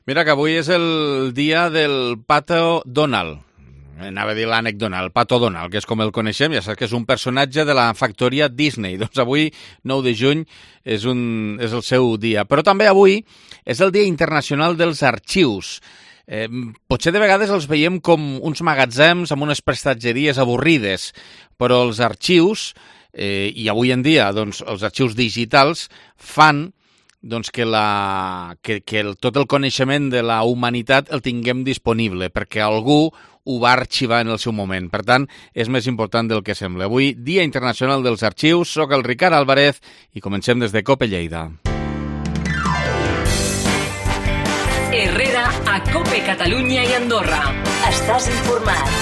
Mira que avui és el dia del Pato Donald. Anava a dir l'ànec Donald, el Pato Donald, que és com el coneixem, ja saps que és un personatge de la factoria Disney. Doncs avui, 9 de juny, és el seu dia. Però també avui és el Dia Internacional dels Arxius. Potser de vegades els veiem com uns magatzems amb unes prestatgeries avorrides, però els arxius, i avui en dia doncs, els arxius digitals, fan doncs que tot el coneixement de la humanitat el tinguem disponible, perquè algú ho va arxivar en el seu moment. Per tant, és més important del que sembla. Avui, Dia Internacional dels Arxius, soc el Ricard Álvarez i comencem des de COPE Lleida. Herrera a COPE Catalunya i Andorra. Estàs informat.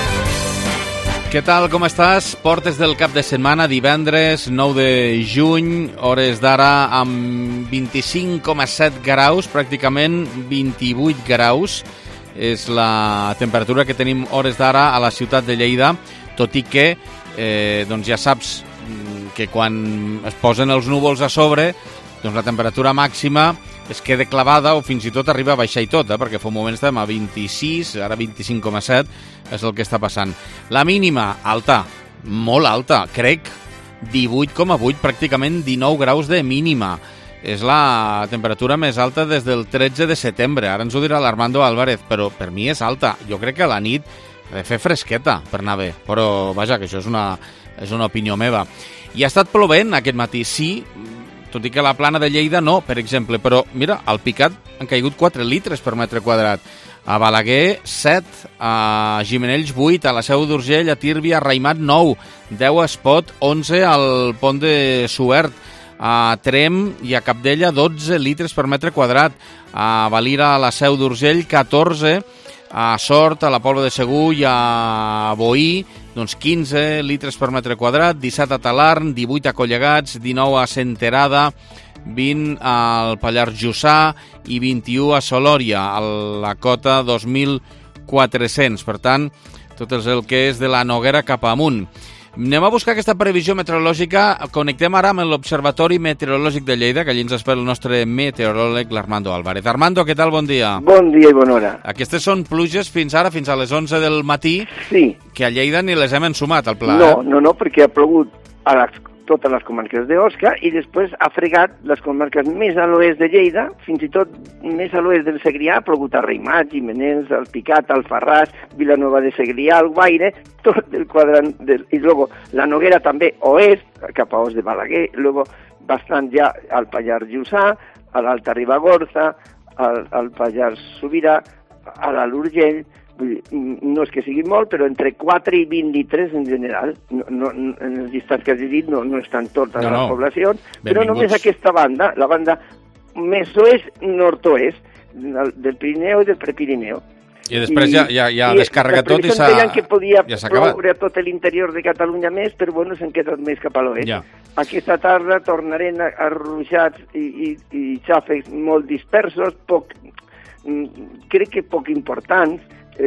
Què tal, com estàs? Portes del cap de setmana, divendres 9 de juny, hores d'ara amb 25,7 graus, pràcticament 28 graus. És la temperatura que tenim hores d'ara a la ciutat de Lleida, tot i que doncs ja saps que quan es posen els núvols a sobre, doncs la temperatura màxima es queda clavada o fins i tot arriba a baixar i tot, perquè fa un moment estàvem a 26, ara 25,7 és el que està passant. La mínima, alta, molt alta, crec, 18,8, pràcticament 19 graus de mínima. És la temperatura més alta des del 13 de setembre. Ara ens ho dirà l'Armando Álvarez, però per mi és alta. Jo crec que a la nit ha de fer fresqueta per anar bé, però vaja, que això és una opinió meva. I ha estat plovent aquest matí, sí, tot i que a la Plana de Lleida no, per exemple, però mira, al Picat han caigut 4 litres per metre quadrat. A Balaguer, 7, a Gimenells, 8, a la Seu d'Urgell, a Tírvia, a Raimat, 9, 10 a Espot, 11 al Pont de Suert, a Trem i a Capdella, 12 litres per metre quadrat, a Valira, a la Seu d'Urgell, 14, a Sort, a la Pobla de Segur i a Boí, doncs 15 litres per metre quadrat, 17 a Talarn, 18 a Collegats, 19 a Senterada, 20 al Pallars Jussà i 21 a Solòria, a la cota 2.400. Per tant, tot és el que és de la Noguera cap amunt. Anem a buscar aquesta previsió meteorològica. Connectem ara amb l'Observatori Meteorològic de Lleida, que allí ens espera el nostre meteoròleg, l'Armando Álvarez. Armando, què tal? Bon dia. Bon dia i bona hora. Aquestes són pluges fins ara, fins a les 11 del matí, sí, que a Lleida ni les hem ensumat, al pla. No, perquè ha plogut a totes les comarques d'Osca i després ha fregat les comarques més a l'oest de Lleida, fins i tot més a l'oest del Segrià, ha plogut a Raimat, Gimenells, al Picat, al Farràs, Vilanova de Segrià, al Guaire, tot el quadrant, i luego la Noguera també oest, cap a Os de Balaguer, luego bastant ja al Pallars Jussà, a l'Alta Ribagorça, al Pallars Sobirà, a l'Alt Urgell. No és que sigui molt, però entre 4 i 23 en general. No, en els llistats que has dit no estan totes les poblacions, però només aquesta banda, la banda més oest-nord-oest, del Pirineu i del Prepirineu. I després ja descarrega tot i s'ha acabat. Que podia ploure a tot l'interior de Catalunya més, però bueno, s'han quedat més cap a l'oest. Ja. Aquesta tarda tornaren a ruixats i xàfecs molt dispersos, crec que poc importants, i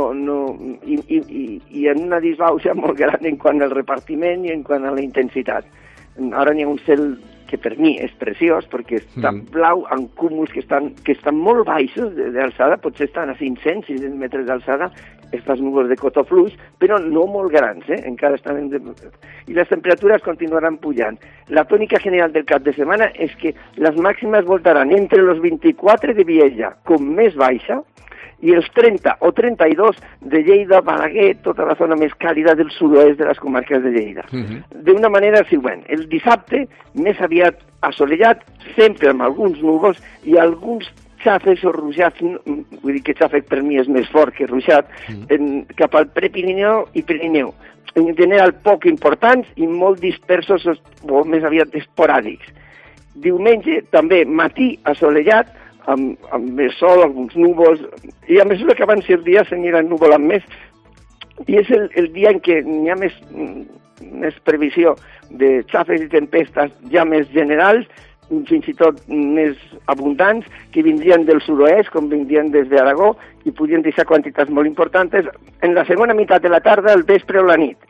en una disbauxa molt gran en quant al repartiment i en quant a la intensitat. Ara n'hi ha un cel que per mi és preciós, perquè està blau amb cúmuls que estan molt baixos d'alçada, potser estan a 500-600 metres d'alçada, aquests núvols de cotó fluix, però no molt grans, encara estan... I les temperatures continuaran pujant. La tònica general del cap de setmana és que les màximes voltaran entre els 24 de Viella, com més baixa, i els 30 o 32 de Lleida, Balaguer, tota la zona més càlida del sud-oest de les comarques de Lleida. D'una manera següent, el dissabte, més aviat assolellat, sempre amb alguns núvols i alguns xàfecs o ruixats, vull dir que xàfec per mi és més fort que ruixat, cap al Prepirineu i Pirineu. En general poc importants i molt dispersos o més aviat esporàdics. Diumenge, també, matí assolellat, amb més sol, alguns núvols, i a mesura que avanci el dia s'aniran nuvolant més, i és el dia en què hi ha més previsió de xàfecs i tempestes ja més generals, fins i tot més abundants, que vindrien del sud-oest, com vindrien des d'Aragó, i podrien deixar quantitats molt importants en la segona meitat de la tarda, el vespre o la nit.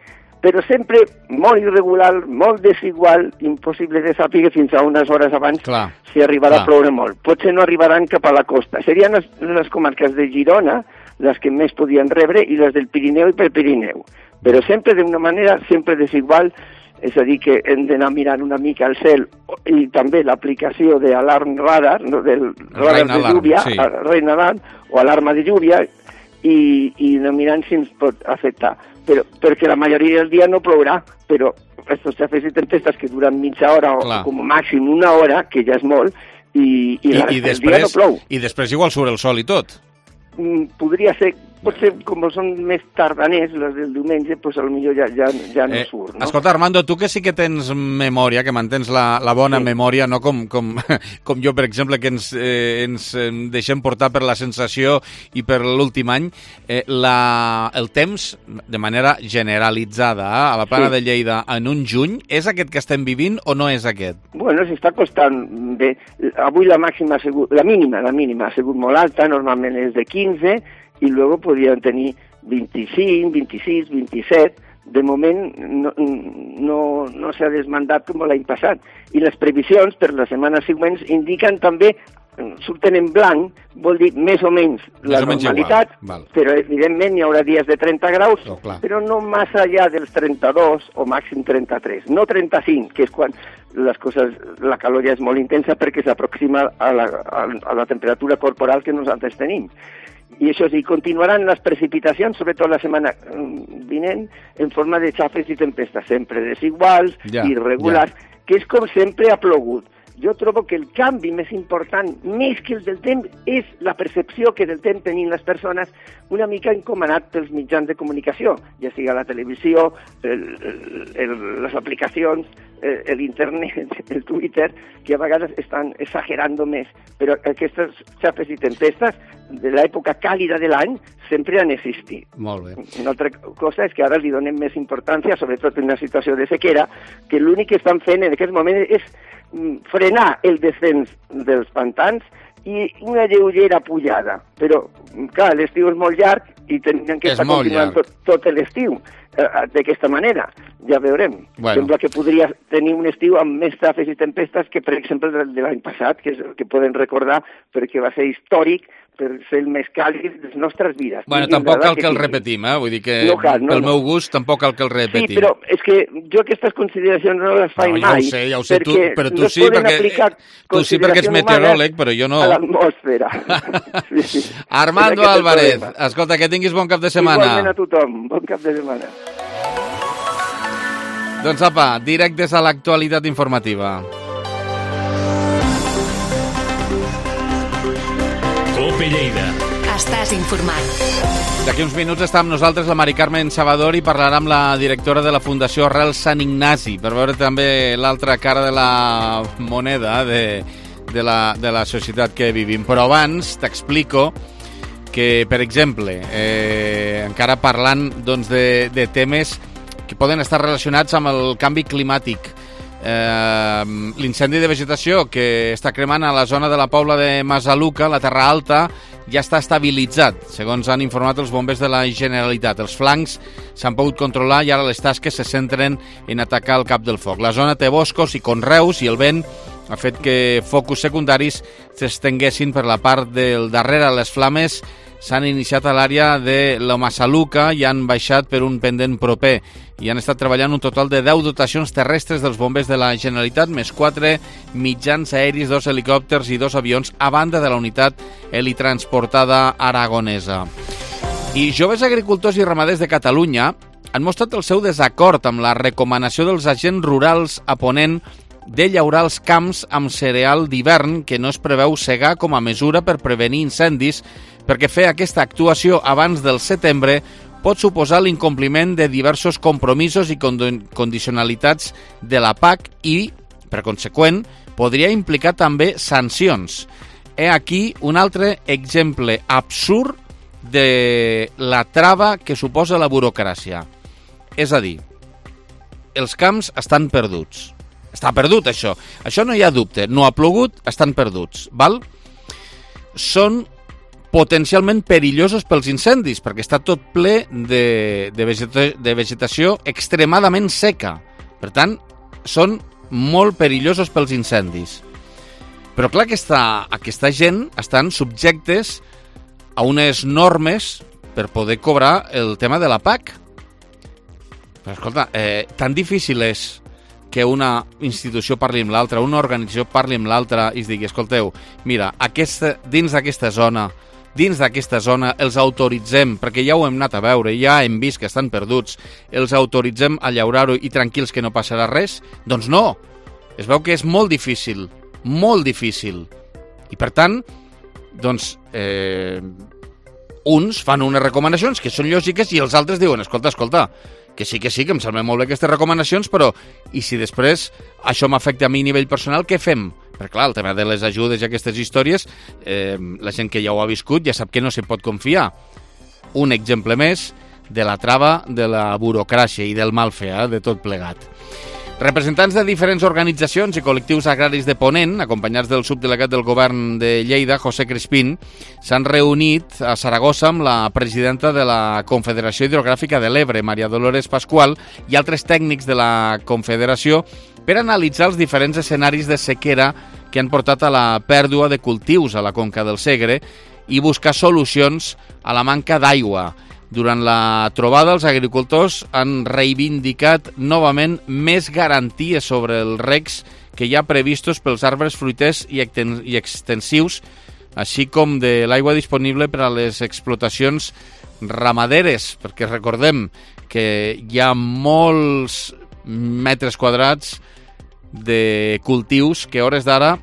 però sempre molt irregular, molt desigual, impossible de saber fins a unes hores abans si arribarà a ploure molt. Potser no arribaran cap a la costa. Serien les comarques de Girona les que més podien rebre i les del Pirineu i Prepirineu. Però sempre d'una manera sempre desigual, és a dir, que hem d'anar mirant una mica al cel i també l'aplicació d'Alarm Radar, del radar de lluvia, Rain Alarm, o alarma de lluvia, i anar mirant si ens pot afectar. Perquè la majoria del dia no plourà, però aquests xafes i tempestes que duren mitja hora o com a màxim una hora, que ja és molt, i el dia no plou. I després igual surt el sol i tot. Podria ser, potser com són més tardaners, les del diumenge, doncs potser ja no surt. No? Escolta, Armando, tu que sí que tens memòria, que mantens la bona memòria, no com jo, per exemple, que ens deixem portar per la sensació i per l'últim any, el temps, de manera generalitzada, a la Plana de Lleida, en un juny, és aquest que estem vivint o no és aquest? Bueno, s'està costant bé. Avui la mínima ha sigut molt alta, normalment és de 15, i luego podien tenir 25, 26, 27. De moment no s'ha desmandat com l'any passat. I les previsions per les setmanes següents indiquen també, surten en blanc, vol dir més o menys la normalitat, però evidentment hi haurà dies de 30 graus, però no massa allà dels 32 o màxim 33, no 35, que és quan la calor ja és molt intensa perquè s'aproxima a la temperatura corporal que nosaltres tenim. I això sí, continuaran les precipitacions, sobretot la setmana vinent, en forma de xafes i tempestes, sempre desiguals, irregulars, que és com sempre ha plogut. Jo trobo que el canvi més important, més que el del temps, és la percepció que del temps tenim les persones una mica encomanat pels mitjans de comunicació, ja sigui la televisió, les aplicacions, l'internet, el Twitter, que a vegades estan exagerant més. Però aquestes xapes i tempestes de l'època càlida de l'any sempre han existit. Molt bé. Una altra cosa és que ara li donem més importància, sobretot en una situació de sequera, que l'únic que estan fent en aquest moment és frenar el descens dels pantans i una lleugera pujada. Però, clar, l'estiu és molt llarg i tindran que estar continuant tot l'estiu d'aquesta manera. Ja veurem. Sembla que podria tenir un estiu amb més xafes i tempestes que, per exemple, el de l'any passat, que és el que poden recordar perquè va ser històric per ser el més càlid de les nostres vides. Bueno, tampoc cal que el repetim, Vull dir que pel meu gust tampoc cal que el repetim. Sí, però és que jo aquestes consideracions no les faig mai. Ja ho sé, però tu sí, perquè ets meteoròleg, però jo no. A l'atmosfera. Armando Álvarez, escolta, que tinguis bon cap de setmana. Igualment a tothom, bon cap de setmana. Doncs apa, directes a l'actualitat informativa. Cope Lleida. Estàs informat. D'aquí uns minuts està amb nosaltres la Mari Carmen Salvador i parlarà amb la directora de la Fundació Arrel Sant Ignasi per veure també l'altra cara de la moneda de la societat que vivim. Però abans t'explico que, per exemple, encara parlant doncs, de temes que poden estar relacionats amb el canvi climàtic, l'incendi de vegetació que està cremant a la zona de la Pobla de Masaluca, la Terra Alta, ja està estabilitzat, segons han informat els bombers de la Generalitat. Els flancs s'han pogut controlar i ara les tasques se centren en atacar el cap del foc. La zona té boscos i conreus i el vent ha fet que focus secundaris s'estenguessin per la part del darrere. Les flames s'han iniciat a l'àrea de la Masaluca i han baixat per un pendent proper i han estat treballant un total de 10 dotacions terrestres dels bombers de la Generalitat, més 4 mitjans aeris, 2 helicòpters i 2 avions, a banda de la unitat helitransportada aragonesa. I joves agricultors i ramaders de Catalunya han mostrat el seu desacord amb la recomanació dels agents rurals a Ponent de llaurar els camps amb cereal d'hivern que no es preveu segar com a mesura per prevenir incendis, perquè fer aquesta actuació abans del setembre pot suposar l'incompliment de diversos compromisos i condicionalitats de la PAC i, per conseqüent, podria implicar també sancions. Aquí un altre exemple absurd de la trava que suposa la burocràcia. És a dir, els camps estan perduts. Està perdut, això. Això no hi ha dubte. No ha plogut, estan perduts. Val? Són potencialment perillosos pels incendis, perquè està tot ple de vegetació extremadament seca. Per tant, són molt perillosos pels incendis. Però clar, aquesta gent estan subjectes a unes normes per poder cobrar el tema de la PAC. Però escolta, tan difícil és que una institució parli amb l'altra, una organització parli amb l'altra i es digui, escolteu, mira, dins d'aquesta zona els autoritzem, perquè ja ho hem anat a veure, ja hem vist que estan perduts, els autoritzem a llaurar-ho i tranquils que no passarà res? Doncs no, es veu que és molt difícil. I per tant, doncs, uns fan unes recomanacions que són lògiques i els altres diuen, escolta, que sí, que em semblen molt bé aquestes recomanacions, però i si després això m'afecta a mi a nivell personal, què fem? Perquè clar, el tema de les ajudes i aquestes històries, la gent que ja ho ha viscut ja sap que no se pot confiar. Un exemple més de la trava de la burocràcia i del mal fer, de tot plegat. Representants de diferents organitzacions i col·lectius agraris de Ponent, acompanyats del subdelegat del govern de Lleida, José Crispín, s'han reunit a Saragossa amb la presidenta de la Confederació Hidrogràfica de l'Ebre, Maria Dolores Pascual, i altres tècnics de la Confederació per analitzar els diferents escenaris de sequera que han portat a la pèrdua de cultius a la conca del Segre i buscar solucions a la manca d'aigua. Durant la trobada, els agricultors han reivindicat novament més garanties sobre els recs que hi ha previstos pels arbres fruiters i extensius, així com de l'aigua disponible per a les explotacions ramaderes, perquè recordem que hi ha molts metres quadrats de cultius que a hores d'ara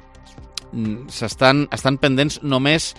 estan pendents només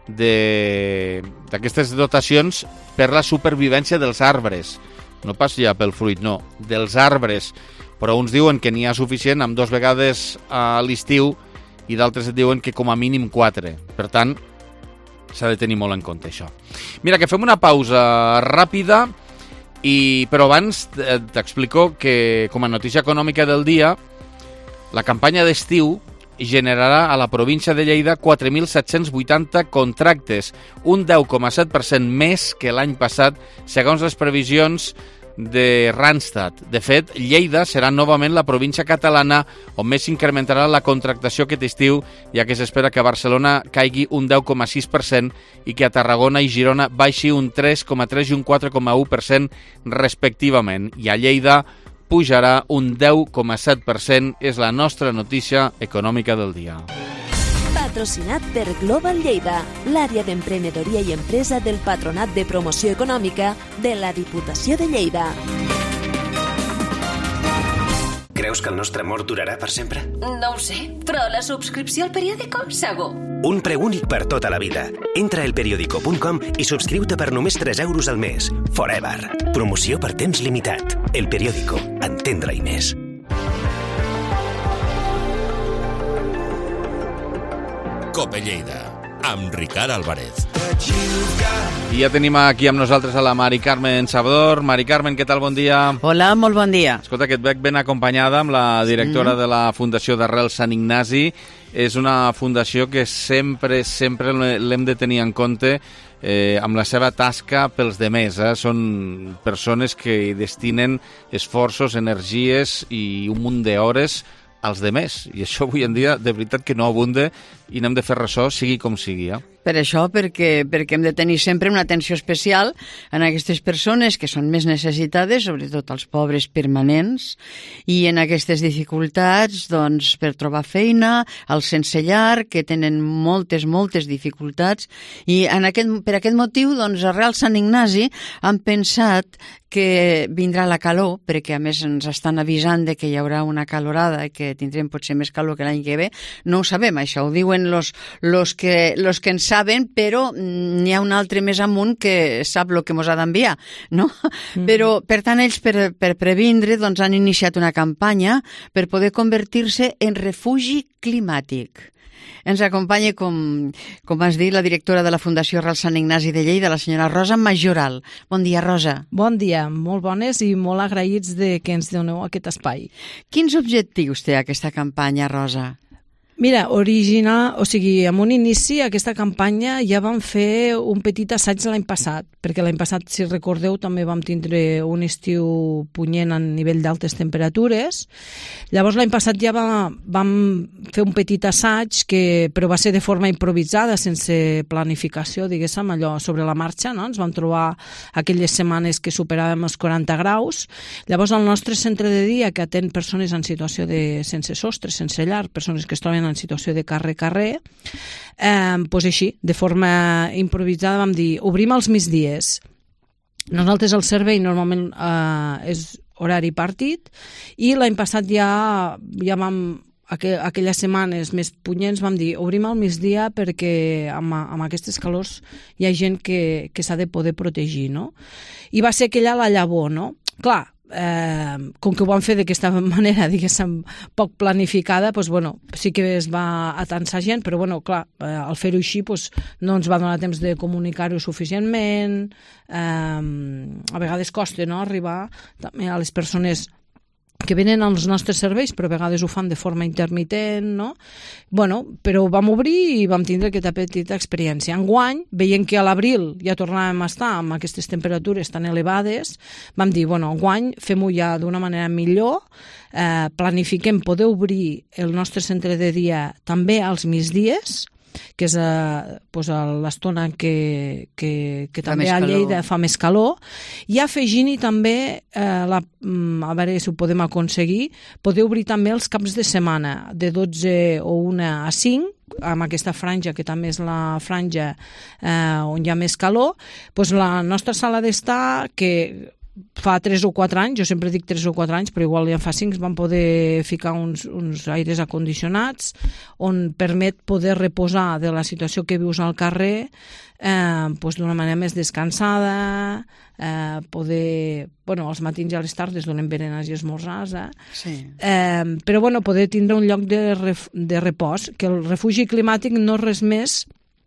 d'aquestes dotacions per la supervivència dels arbres, no pas ja pel fruit, no, dels arbres, però uns diuen que n'hi ha suficient amb 2 vegades a l'estiu i d'altres et diuen que com a mínim 4, per tant s'ha de tenir molt en compte això. Mira, que fem una pausa ràpida, però abans t'explico que com a notícia econòmica del dia, la campanya d'estiu generarà a la província de Lleida 4.780 contractes, un 10,7% més que l'any passat, segons les previsions de Randstad. De fet, Lleida serà novament la província catalana on més s'incrementarà la contractació aquest estiu, ja que s'espera que a Barcelona caigui un 10,6% i que a Tarragona i Girona baixi un 3,3% i un 4,1% respectivament. I a Lleida pujarà un 10,7%, és la nostra notícia econòmica del dia. Patrocinat per Global Lleida, l'àrea d'emprenedoria i empresa del Patronat de Promoció Econòmica de la Diputació de Lleida. Creus que el nostre amor durarà per sempre? No ho sé, però la subscripció al periòdico, segur. Un preu únic per tota la vida. Entra a elperiodico.com i subscriu-te per només 3 euros al mes. Forever. Promoció per temps limitat. El Periódico. Entendre-hi més. Cope Lleida, amb Ricard Álvarez. I ja tenim aquí amb nosaltres a la Mari Carmen Salvador. Mari Carmen, què tal? Bon dia. Hola, molt bon dia. Escolta, que et veig ben acompanyada amb la directora de la Fundació d'Arrel Sant Ignasi. És una fundació que sempre l'hem de tenir en compte amb la seva tasca pels demés. Són persones que hi destinen esforços, energies i un munt d'hores als demés. I això avui en dia, de veritat que no abunda i n'hem de fer ressò, sigui com sigui. Per això, perquè hem de tenir sempre una atenció especial en aquestes persones que són més necessitades, sobretot els pobres permanents, i en aquestes dificultats, doncs, per trobar feina, els sense llar, que tenen moltes dificultats, i per aquest motiu, doncs, Arrel Sant Ignasi han pensat que vindrà la calor, perquè a més ens estan avisant de que hi haurà una calorada i que tindrem potser més calor que l'any que ve. No ho sabem, això, ho diuen los que en saben, però n'hi ha un altre més amunt que sap el que mos ha d'enviar, no? Però, per tant, ells, per previndre, doncs, han iniciat una campanya per poder convertir-se en refugi climàtic. Ens acompanya, com has dit, la directora de la Fundació Arrel Sant Ignasi de Lleida, la senyora Rosa Majoral. Bon dia, Rosa. Bon dia, molt bones i molt agraïts de que ens doneu aquest espai. Quins objectius té aquesta campanya, Rosa? Mira, en un inici aquesta campanya ja vam fer un petit assaig l'any passat, perquè l'any passat, si recordeu, també vam tindre un estiu punyent a nivell d'altes temperatures. Llavors l'any passat ja vam fer un petit assaig, però va ser de forma improvisada, sense planificació, diguéssim, allò sobre la marxa, no? Ens vam trobar aquelles setmanes que superàvem els 40 graus. Llavors el nostre centre de dia, que atén persones en situació de sense sostre, sense llar, persones que es troben en situació de carrer, doncs així, de forma improvisada vam dir, obrim els migdies. Nosaltres el servei normalment és horari partit i l'any passat ja vam, aquelles setmanes més punyents vam dir, obrim al migdia perquè amb aquestes calors hi ha gent que s'ha de poder protegir, no? I va ser aquella la llavor, no? Clar, com que ho vam fer d'aquesta manera, diguéssim, poc planificada, doncs, bueno, sí que es va atansar gent, però, bueno, clar, al fer-ho així no ens va donar temps de comunicar-ho suficientment, a vegades costa, no?, arribar també a les persones que venen als nostres serveis, però a vegades ho fan de forma intermitent, no? Bueno, però vam obrir i vam tindre aquesta petita experiència. Enguany, veient que a l'abril ja tornàvem a estar amb aquestes temperatures tan elevades, vam dir, bueno, enguany fem-ho ja d'una manera millor, planifiquem poder obrir el nostre centre de dia també als migdies, que és l'estona que també a Lleida fa més calor, i afegint-hi també, a veure si ho podem aconseguir, poder obrir també els caps de setmana, de 12 o 1 a 5, amb aquesta franja, que també és la franja on hi ha més calor, doncs la nostra sala d'estar, que fa 3 o 4 anys, jo sempre dic 3 o 4 anys, però igual ja fa 5, vam poder ficar uns aires acondicionats on permet poder reposar de la situació que vius al carrer d'una manera més descansada, poder, bueno, als matins i a les tardes donem berenars i esmorzars, sí. Però bueno, poder tindre un lloc de repòs, que el refugi climàtic no és res més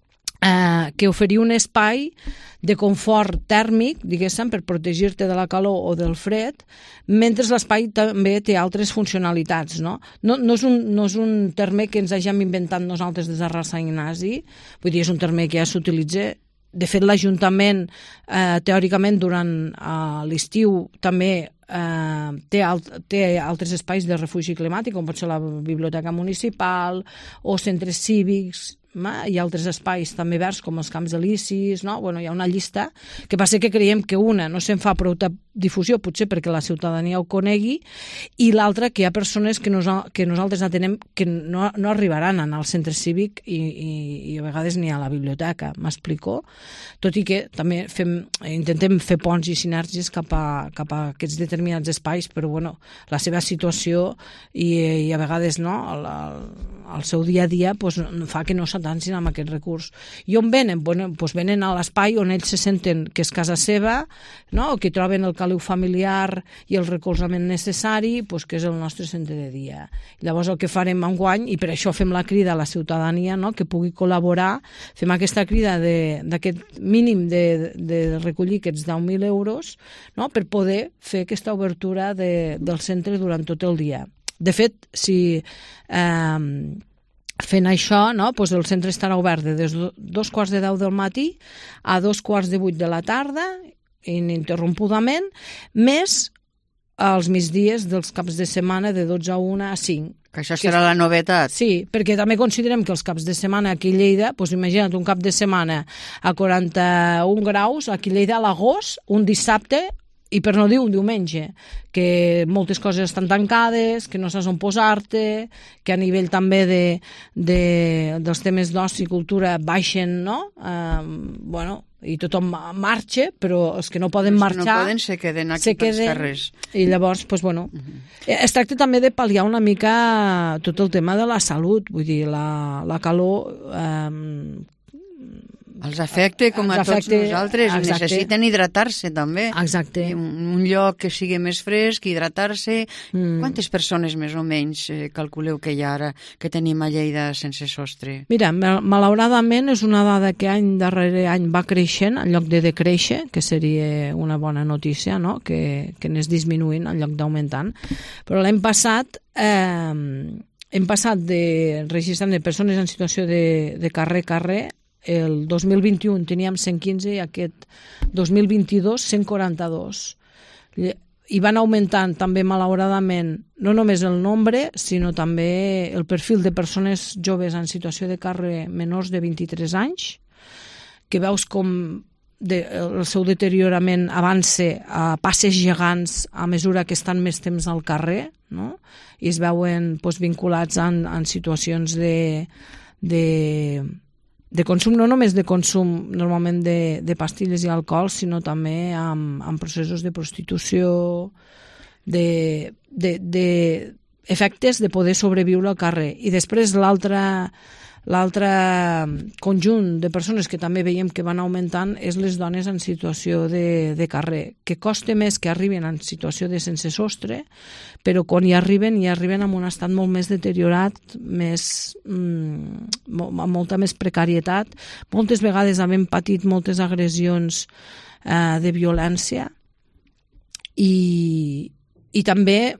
que oferir un espai de confort tèrmic, diguéssim, per protegir-te de la calor o del fred, mentre l'espai també té altres funcionalitats, no? No és un terme que ens hàgim inventat nosaltres des de Rasa Ignasi, vull dir, és un terme que ja s'utilitza. De fet, l'Ajuntament, teòricament, durant l'estiu també té altres espais de refugi climàtic, com pot ser la biblioteca municipal o centres cívics, i altres espais també verds com els camps d'elicis, no? Bueno, hi ha una llista que passa que creiem que una no se'n fa prou difusió, potser perquè la ciutadania ho conegui, i l'altra que hi ha persones que nosaltres atenem que no arribaran al centre cívic i a vegades ni a la biblioteca, m'explico? Tot i que també intentem fer ponts i sinergies cap a aquests determinats espais, però bueno, la seva situació i a vegades no, el seu dia a dia fa que no s'atancin amb aquest recurs. I on venen? Bueno, venen a l'espai on ells se senten que és casa seva, no? Que troben el caliu familiar i el recolzament necessari, que és el nostre centre de dia. Llavors el que farem enguany, i per això fem la crida a la ciutadania, no? Que pugui col·laborar, fem aquesta crida d'aquest mínim de recollir aquests 10.000 euros, no? Per poder fer aquesta obertura del centre durant tot el dia. De fet, si fent això, no, el centre estarà obert des de 7:45 del matí a 7:45 de la tarda, ininterrompudament, més els migdies dels caps de setmana de 12 a 1 a 5. Que això serà la novetat. Sí, perquè també considerem que els caps de setmana aquí a Lleida, imagina't un cap de setmana a 41 graus, aquí a Lleida a l'agost, un dissabte, i per no dir un diumenge, que moltes coses estan tancades, que no saps on posar-te, que a nivell també dels temes d'oci i cultura baixen, no? I tothom marxa, però els que no poden marxar... No poden, se queden aquí pels carrers. I llavors, es tracta també de pal·liar una mica tot el tema de la salut, vull dir, la calor... Els afecta com a tots nosaltres, necessiten hidratar-se també. Exacte. Un lloc que sigui més fresc, hidratar-se. Quantes persones més o menys calculeu que hi ha ara que tenim a Lleida sense sostre? Mira, malauradament és una dada que any darrere any va creixent en lloc de decréixer, que seria una bona notícia, no? Que anés disminuint en lloc d'augmentant. Però l'any passat hem passat de registrant de persones en situació de carrer, el 2021 teníem 115 i aquest 2022 142. I van augmentant també, malauradament, no només el nombre, sinó també el perfil de persones joves en situació de carrer menors de 23 anys, que veus com el seu deteriorament avança a passes gegants a mesura que estan més temps al carrer, no? I es veuen vinculats en situacions de consum, no només de consum normalment de pastilles i alcohol, sinó també amb processos de prostitució, d'efectes de poder sobreviure al carrer. I després l'altre conjunt de persones que també veiem que van augmentant és les dones en situació de carrer, que costa més que arriben en situació de sense sostre, però quan hi arriben en un estat molt més deteriorat, amb molta més precarietat, moltes vegades havent patit moltes agressions de violència i també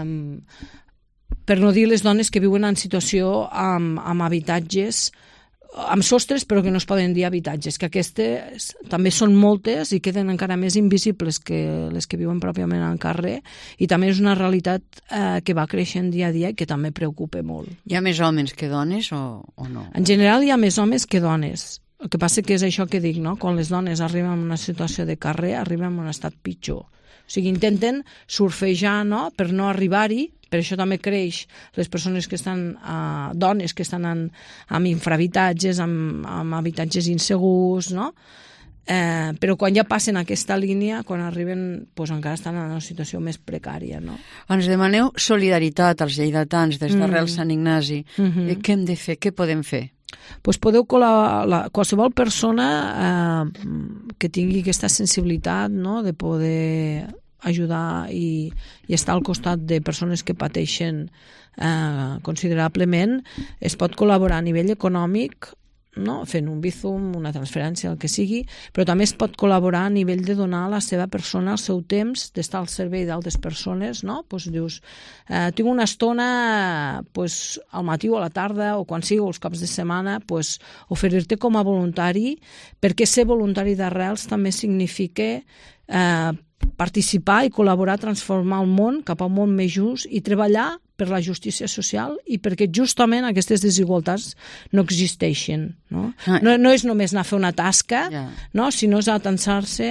per no dir les dones que viuen en situació amb habitatges, amb sostres, però que no es poden dir habitatges, que aquestes també són moltes i queden encara més invisibles que les que viuen pròpiament al carrer, i també és una realitat que va creixent dia a dia i que també preocupa molt. Hi ha més homes que dones o no? En general hi ha més homes que dones. El que passa que és això que dic, no? Quan les dones arriben a una situació de carrer, arriben en un estat pitjor. O sigui, intenten surfejar, no?, per no arribar-hi. Per això també creix les persones que estan, dones que estan en infrahabitatges, amb habitatges insegurs, no? Però quan ja passen aquesta línia, quan arriben, encara estan en una situació més precària, no? Ens demaneu solidaritat als lleidatans des d'Arrel Sant Ignasi. Què hem de fer? Què podem fer? Podeu col·laborar, qualsevol persona que tingui aquesta sensibilitat, no?, de poder ajudar i estar al costat de persones que pateixen considerablement, es pot col·laborar a nivell econòmic, no?, fent un bizum, una transferència, el que sigui, però també es pot col·laborar a nivell de donar a la seva persona el seu temps, d'estar al servei d'altres persones, no? Dius, tinc una estona al matí o a la tarda o quan sigui, o els cops de setmana, oferir-te com a voluntari, perquè ser voluntari d'Arrels també significa participar i col·laborar a transformar el món cap a un món més just i treballar per la justícia social i perquè justament aquestes desigualtats no existeixin. No és només anar a fer una tasca, no? Sinó és atensar-se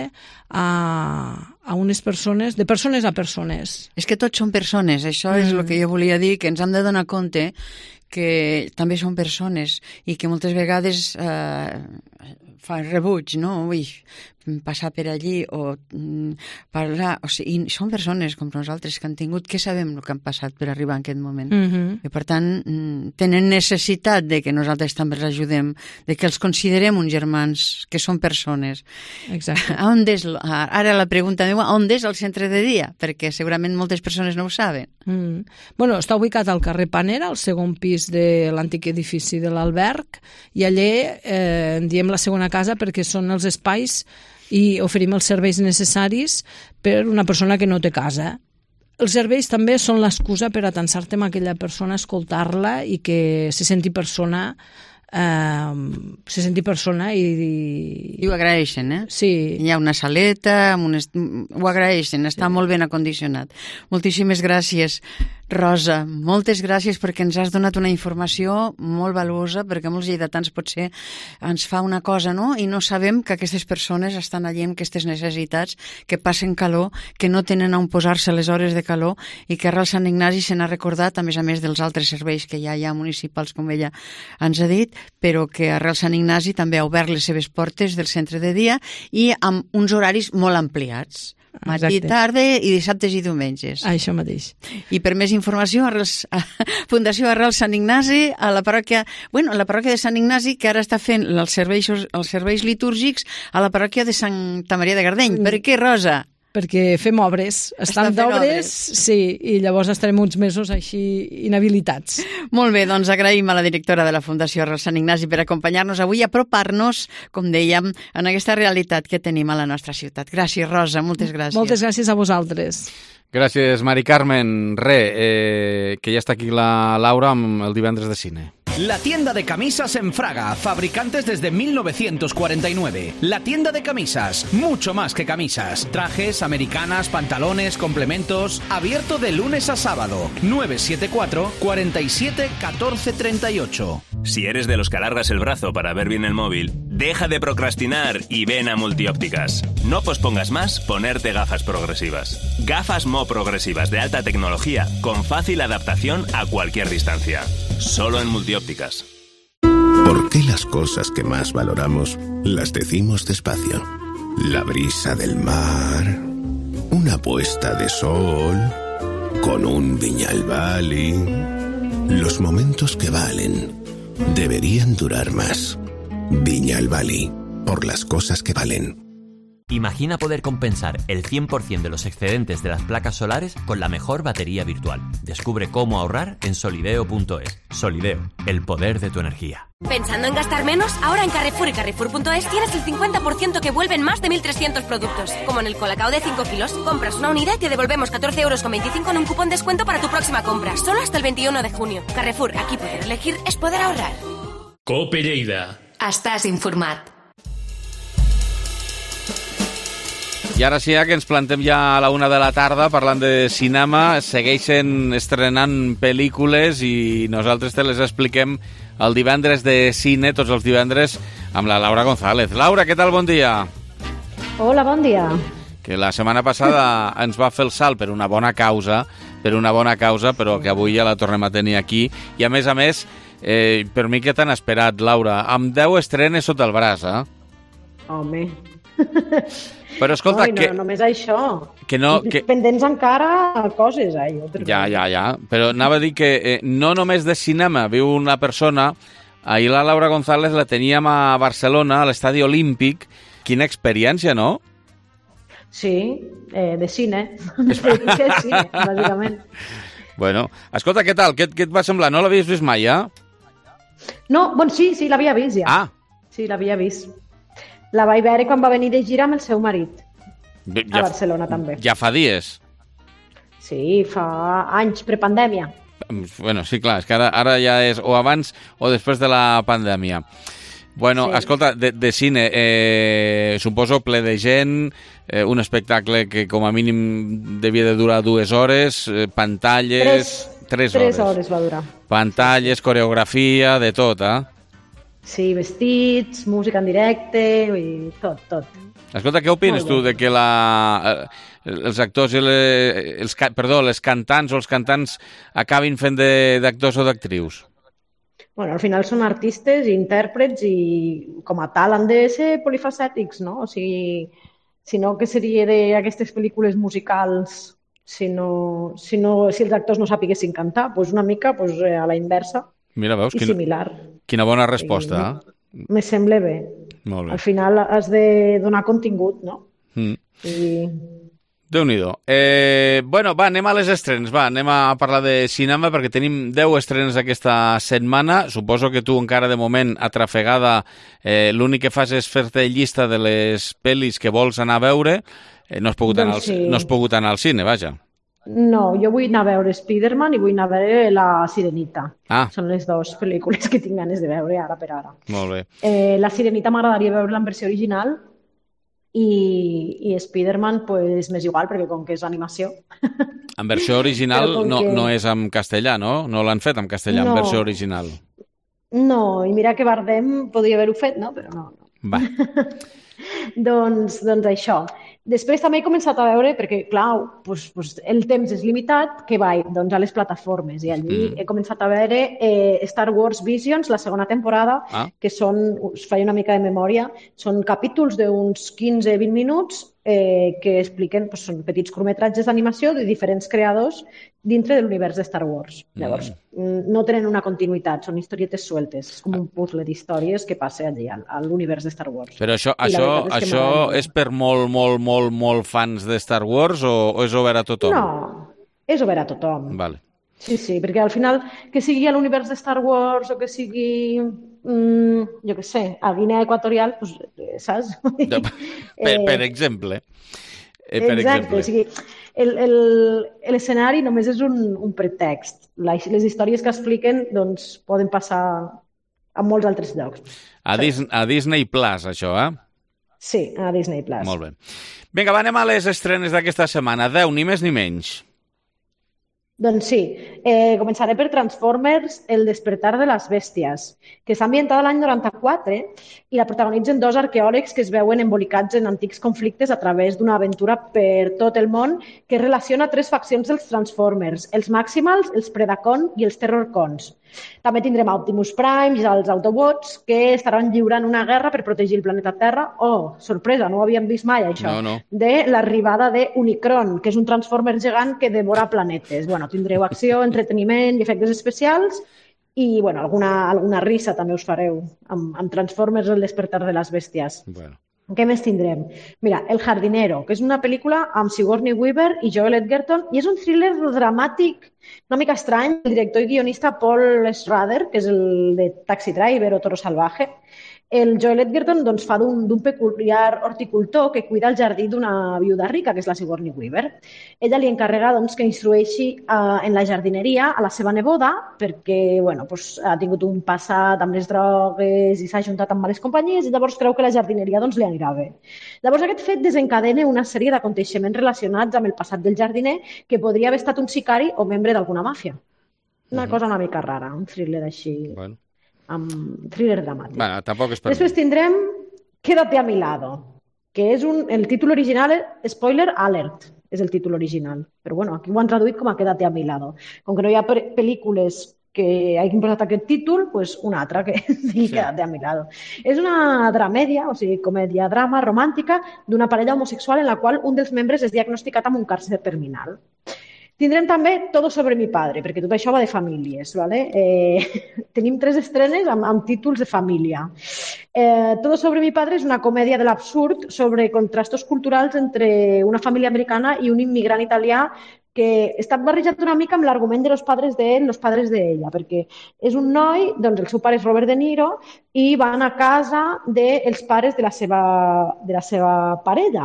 a unes persones, de persones a persones. És que tots són persones, això és el que jo volia dir, que ens hem de donar compte que també són persones i que moltes vegades fa rebuig, no? Ui, passar per allí o parlar, o sigui, són persones com nosaltres que han tingut, que sabem el que han passat per arribar en aquest moment. I per tant tenen necessitat de que nosaltres també els ajudem, de que els considerem uns germans, que són persones. Exacte. Ara la pregunta meva, on és el centre de dia? Perquè segurament moltes persones no ho saben. Bueno, està ubicat al carrer Panera, al segon pis de l'antic edifici de l'Alberg, i allà en diem la segona casa perquè són els espais i oferim els serveis necessaris per una persona que no té casa. Els serveis també són l'excusa per atensar-te amb aquella persona, escoltar-la i que se senti persona i ho agraeixen, Sí. Hi ha una saleta, ho agraeixen, està molt ben acondicionat. Moltíssimes gràcies, Rosa, moltes gràcies perquè ens has donat una informació molt valuosa, perquè molts lleidatans potser ens fa una cosa, no?, i no sabem que aquestes persones estan allí amb aquestes necessitats, que passen calor, que no tenen on posar-se les hores de calor, i que Arrel Sant Ignasi se n'ha recordat, a més dels altres serveis que ja hi ha municipals, com ella ens ha dit, però que Arrel Sant Ignasi també ha obert les seves portes del centre de dia i amb uns horaris molt ampliats. Matí, tarda i dissabtes i diumenges. Això mateix. I per més informació, Fundació Arrel Sant Ignasi, a la parròquia de Sant Ignasi, que ara està fent els serveis litúrgics a la parròquia de Santa Maria de Gardeny. Per què, Rosa? perquè fem obres. Estan d'obres, sí, i llavors estarem uns mesos així inhabilitats. Molt bé, doncs agraïm a la directora de la Fundació Arrel Sant Ignasi per acompanyar-nos avui i apropar-nos, com dèiem, en aquesta realitat que tenim a la nostra ciutat. Gràcies, Rosa, moltes gràcies. Moltes gràcies a vosaltres. Gràcies, Mari Carmen. Que ja està aquí la Laura amb el divendres de cine. La tienda de camisas en Fraga, fabricantes desde 1949. La tienda de camisas, mucho más que camisas. Trajes, americanas, pantalones, complementos. Abierto de lunes a sábado. 974 47 14 38. Si eres de los que alargas el brazo para ver bien el móvil, deja de procrastinar y ven a Multiópticas. No pospongas más ponerte gafas progresivas. Gafas Mo progresivas de alta tecnología con fácil adaptación a cualquier distancia. Solo en Multiópticas. ¿Por qué las cosas que más valoramos las decimos despacio? La brisa del mar, una puesta de sol, con un Viñalbali. Los momentos que valen deberían durar más. Viñalbali, por las cosas que valen. Imagina poder compensar el 100% de los excedentes de las placas solares con la mejor batería virtual. Descubre cómo ahorrar en solideo.es. Solideo, el poder de tu energía. ¿Pensando en gastar menos? Ahora en Carrefour y Carrefour.es tienes el 50% que vuelven más de 1.300 productos. Como en el Colacao de 5 kilos. Compras una unidad y te devolvemos 14,25 € en un cupón descuento para tu próxima compra. Solo hasta el 21 de junio. Carrefour, aquí poder elegir es poder ahorrar. Cope Lleida. Estàs informat. I ara sí que ens plantem ja a la 1 de la tarda parlant de cinema. Segueixen estrenant pel·lícules i nosaltres te les expliquem el divendres de cine, tots els divendres, amb la Laura González. Laura, què tal? Bon dia. Hola, bon dia. Que la setmana passada ens va fer el salt per una bona causa, però que avui ja la tornem a tenir aquí. I a més, per mi que t'han esperat, Laura, amb 10 estrenes sota el braç, eh? Home... Però escolta, no, només això. Que pendents encara coses, Ja. Però anava a dir que no només de cinema viu una persona. Ahir la Laura González la teníem a Barcelona, a l'Estadi Olímpic. Quina experiència, no? Sí, de cine. De cine, bàsicament. Bueno, escolta, què tal? Què et va semblar? No l'havies vist mai, ja? No, bueno, sí, l'havia vist ja. Ah. Sí, l'havia vist. La vaig veure quan va venir de gira amb el seu marit. A Barcelona, també. Ja fa dies? Sí, fa anys, prepandèmia. Bueno, sí, clar, és que ara ja és o abans o després de la pandèmia. Bueno, sí. Escolta, de cine, suposo ple de gent, un espectacle que com a mínim devia de durar 2 hores, pantalles... 3 hores. 3 hores va durar. Pantalles, coreografia, de tot, eh? Sí, vestits, música en directe, i tot. Escolta, què opines tu de que els actors i les cantants o els cantants acabin fent d'actors o d'actrius? Bueno, al final són artistes i intèrprets i com a tal han de ser polifacètics, no? O sigui, si no, què seria d'aquestes pel·lícules musicals si els actors no sapiguessin cantar? Doncs una mica a la inversa. Mira, veus, similar. Quina bona resposta, eh? Me sembla bé. Molt bé. Al final has de donar contingut, no? Déu-n'hi-do. Bueno, va, anem a les estrenes, anem a parlar de cinema perquè tenim 10 estrenes aquesta setmana. Suposo que tu encara de moment, atrafegada, l'únic que fas és fer-te llista de les pel·lis que vols anar a veure. No has pogut anar al cine, vaja. No, jo vull anar a veure Spider-Man i vull anar a veure La Sirenita. Són les 2 pel·lícules que tinc ganes de veure ara per ara. Molt bé. La Sirenita m'agradaria veure-la en versió original i Spider-Man pues, m'és igual perquè com que és animació. En versió original no és en castellà, no? No l'han fet en castellà, en versió original. No, i mira que Bardem podria haver-ho fet, no? Però no. Va. Doncs això. Després també he començat a veure, perquè clar, el temps és limitat, que vaig a les plataformes i allí he començat a veure Star Wars Visions, la segona temporada, que us faig una mica de memòria, són capítols d'uns 15-20 minuts que expliquen, són petits curtmetratges d'animació de diferents creadors dintre de l'univers de Star Wars. Llavors, no tenen una continuïtat, són historietes sueltes, és com un puzzle d'històries que passa allí, a l'univers de Star Wars. Però això és per molt fans de Star Wars o és obert a tothom? No, és obert a tothom. Vale. Sí, perquè al final, que sigui a l'univers de Star Wars o que sigui, jo què sé, a Guinea Equatorial, saps? Per exemple. Exacte, o sigui, l'escenari només és un pretext. Les històries que expliquen doncs, poden passar a molts altres llocs. A Disney Plus, això, eh? Sí, a Disney Plus. Molt bé. Vinga, anem a les estrenes d'aquesta setmana. 10, ni més ni menys. Doncs sí, començaré per Transformers, El despertar de les bèsties, que està ambientada l'any 94 i la protagonitzen dos arqueòlegs que es veuen embolicats en antics conflictes a través d'una aventura per tot el món que relaciona tres faccions dels Transformers, els Maximals, els Predacon i els Terrorcons. També tindrem Optimus Prime i els Autobots que estaran lliurant una guerra per protegir el planeta Terra. Oh, sorpresa, no ho havíem vist mai, això. No. De l'arribada d'Unicron, que és un Transformer gegant que devora planetes. Bueno, tindreu acció, entreteniment i efectes especials i alguna risa també us fareu amb Transformers, El despertar de les bèsties. Bueno. Què més tindrem? Mira, El jardinero, que és una pel·lícula amb Sigourney Weaver i Joel Edgerton i és un thriller dramàtic una mica estrany. El director i guionista Paul Schrader, que és el de Taxi Driver o Toro Salvaje, el Joel Edgerton fa d'un peculiar horticultor que cuida el jardí d'una viuda rica, que és la Sigourney Weaver. Ella li encarrega que instrueixi en la jardineria a la seva neboda perquè ha tingut un passat amb les drogues i s'ha ajuntat amb males companyies i llavors creu que la jardineria li anirà bé. Llavors aquest fet desencadena una sèrie d'aconteixements relacionats amb el passat del jardiner que podria haver estat un sicari o membre d'alguna màfia. Una cosa una mica rara, un thriller així... Bueno. Amb thriller dramàtic. Bueno, tampoc és per Després tindrem Quédate a mi lado, que és el títol original, spoiler alert, és el títol original. Però aquí ho han traduït com a Quédate a mi lado. Com que no hi ha pel·lícules que hagin posat aquest títol, una altra que digui Quédate a mi lado. És una dramèdia, o sigui, comèdia-drama romàntica d'una parella homosexual en la qual un dels membres és diagnosticat amb un càncer terminal. Tindrem també Todo sobre mi padre, perquè tot això va de famílies. ¿Vale? Tenim 3 estrenes amb títols de família. Todo sobre mi padre és una comèdia de l'absurd sobre contrastos culturals entre una família americana i un immigrant italià que està barrejat una mica amb l'argument de los padres de él, los padres de ella, perquè és un noi, el seu pare és Robert De Niro, i van a casa dels pares de la seva parella,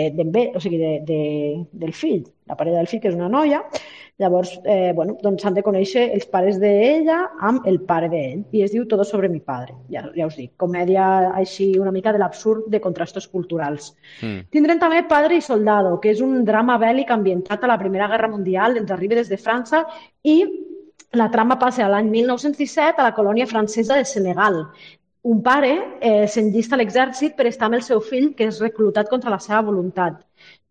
o sigui, del fill, la parella del fill, que és una noia. Llavors, s'han de conèixer els pares d'ella amb el pare d'ell, i es diu Todo sobre mi padre. Ja us dic, comèdia així una mica de l'absurd de contrastos culturals. Tindrem també Padre y Soldado, que és un drama bèl·lic ambientat a la Primera Guerra Mundial, ens arriba des de França, i la trama passa a l'any 1917 a la colònia francesa de Senegal. Un pare s'enllista a l'exèrcit per estar amb el seu fill, que és reclutat contra la seva voluntat.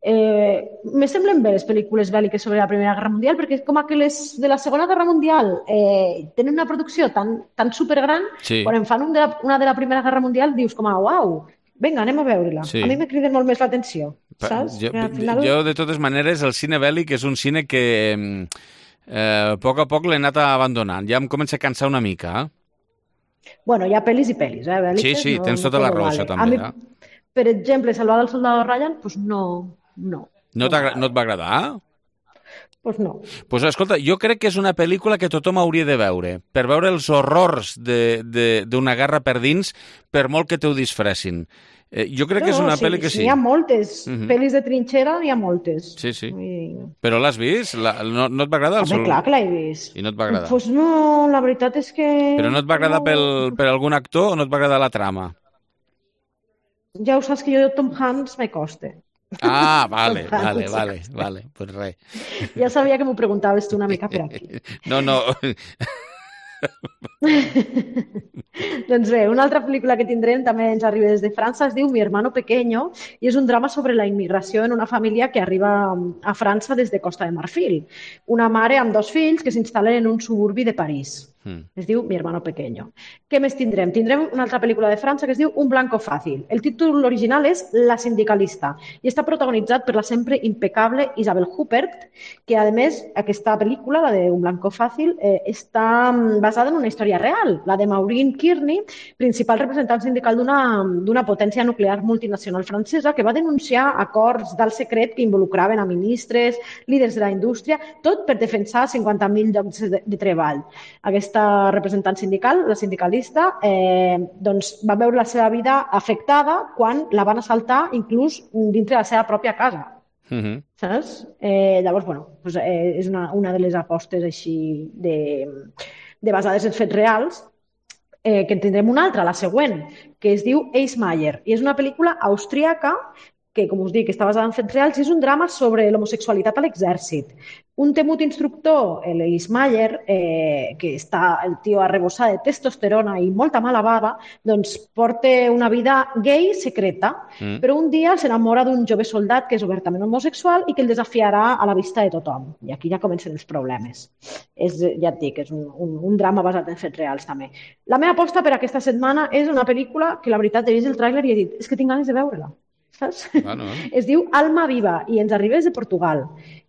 Me semblen bé les pel·lícules bèl·liques sobre la Primera Guerra Mundial perquè com que les de la Segona Guerra Mundial tenen una producció tan supergran, quan en fan una de la Primera Guerra Mundial dius uau, vinga, anem a veure-la. A mi me criden molt més l'atenció, saps? Jo, de totes maneres, el cine bèl·lic és un cine que a poc l'he anat abandonant. Ja em comença a cansar una mica. Hi ha pel·lis i pel·lis, bèl·liques. Sí, tens tota la raó, això també. Per exemple, Salvar el soldado Ryan, no. No et va agradar? Doncs no. Doncs escolta, jo crec que és una pel·lícula que tothom hauria de veure, per veure els horrors d'una guerra per dins, per molt que te ho disfressin. Jo crec que és una pel·li que sí. N'hi ha moltes. Pel·lis de trinxera n'hi ha moltes. Sí. Però l'has vist? No et va agradar? Home, clar que l'he vist. I no et va agradar? Doncs no, la veritat és que... Però no et va agradar per algun actor o no et va agradar la trama? Ja ho saps que jo de Tom Hanks me costa. Ah, vale, pues res. Ja sabia que m'ho preguntaves tu una mica per aquí. No. Doncs bé, una altra pel·lícula que tindrem també ens arriba des de França, es diu Mi hermano pequeño i és un drama sobre la immigració en una família que arriba a França des de Costa de Marfil. Una mare amb 2 fills que s'instal·len en un suburbi de París. Es diu Mi hermano pequeño. Què més tindrem? Tindrem una altra pel·lícula de França que es diu Un blanco fácil. El títol original és La sindicalista i està protagonitzat per la sempre impecable Isabel Huppert, que a més aquesta pel·lícula, la de Un blanco fácil, està basada en una història real, la de Maureen Kearney, principal representant sindical d'una potència nuclear multinacional francesa que va denunciar acords d'alt secret que involucraven a ministres, líders de la indústria, tot per defensar 50.000 llocs de treball. Aquesta representant sindical, la sindicalista, doncs va veure la seva vida afectada quan la van assaltar inclús dintre de la seva pròpia casa. Saps? Llavors, doncs, és una de les apostes així de basades en fets reals, que en tindrem una altra, la següent, que es diu Eismayer, i és una pel·lícula austríaca que, com us dic, està basada en fets reals i és un drama sobre l'homosexualitat a l'exèrcit. Un temut instructor, l'Eismayer, que està el tio arrebossat de testosterona i molta mala bava, doncs porta una vida gay secreta, però un dia s'enamora d'un jove soldat que és obertament homosexual i que el desafiarà a la vista de tothom. I aquí ja comencen els problemes. Ja et dic, és un drama basat en fets reals també. La meva aposta per aquesta setmana és una pel·lícula que la veritat he vist el tràiler i he dit, és que tinc ganes de veure-la. Saps? Es diu Alma viva i ens arriba des de Portugal.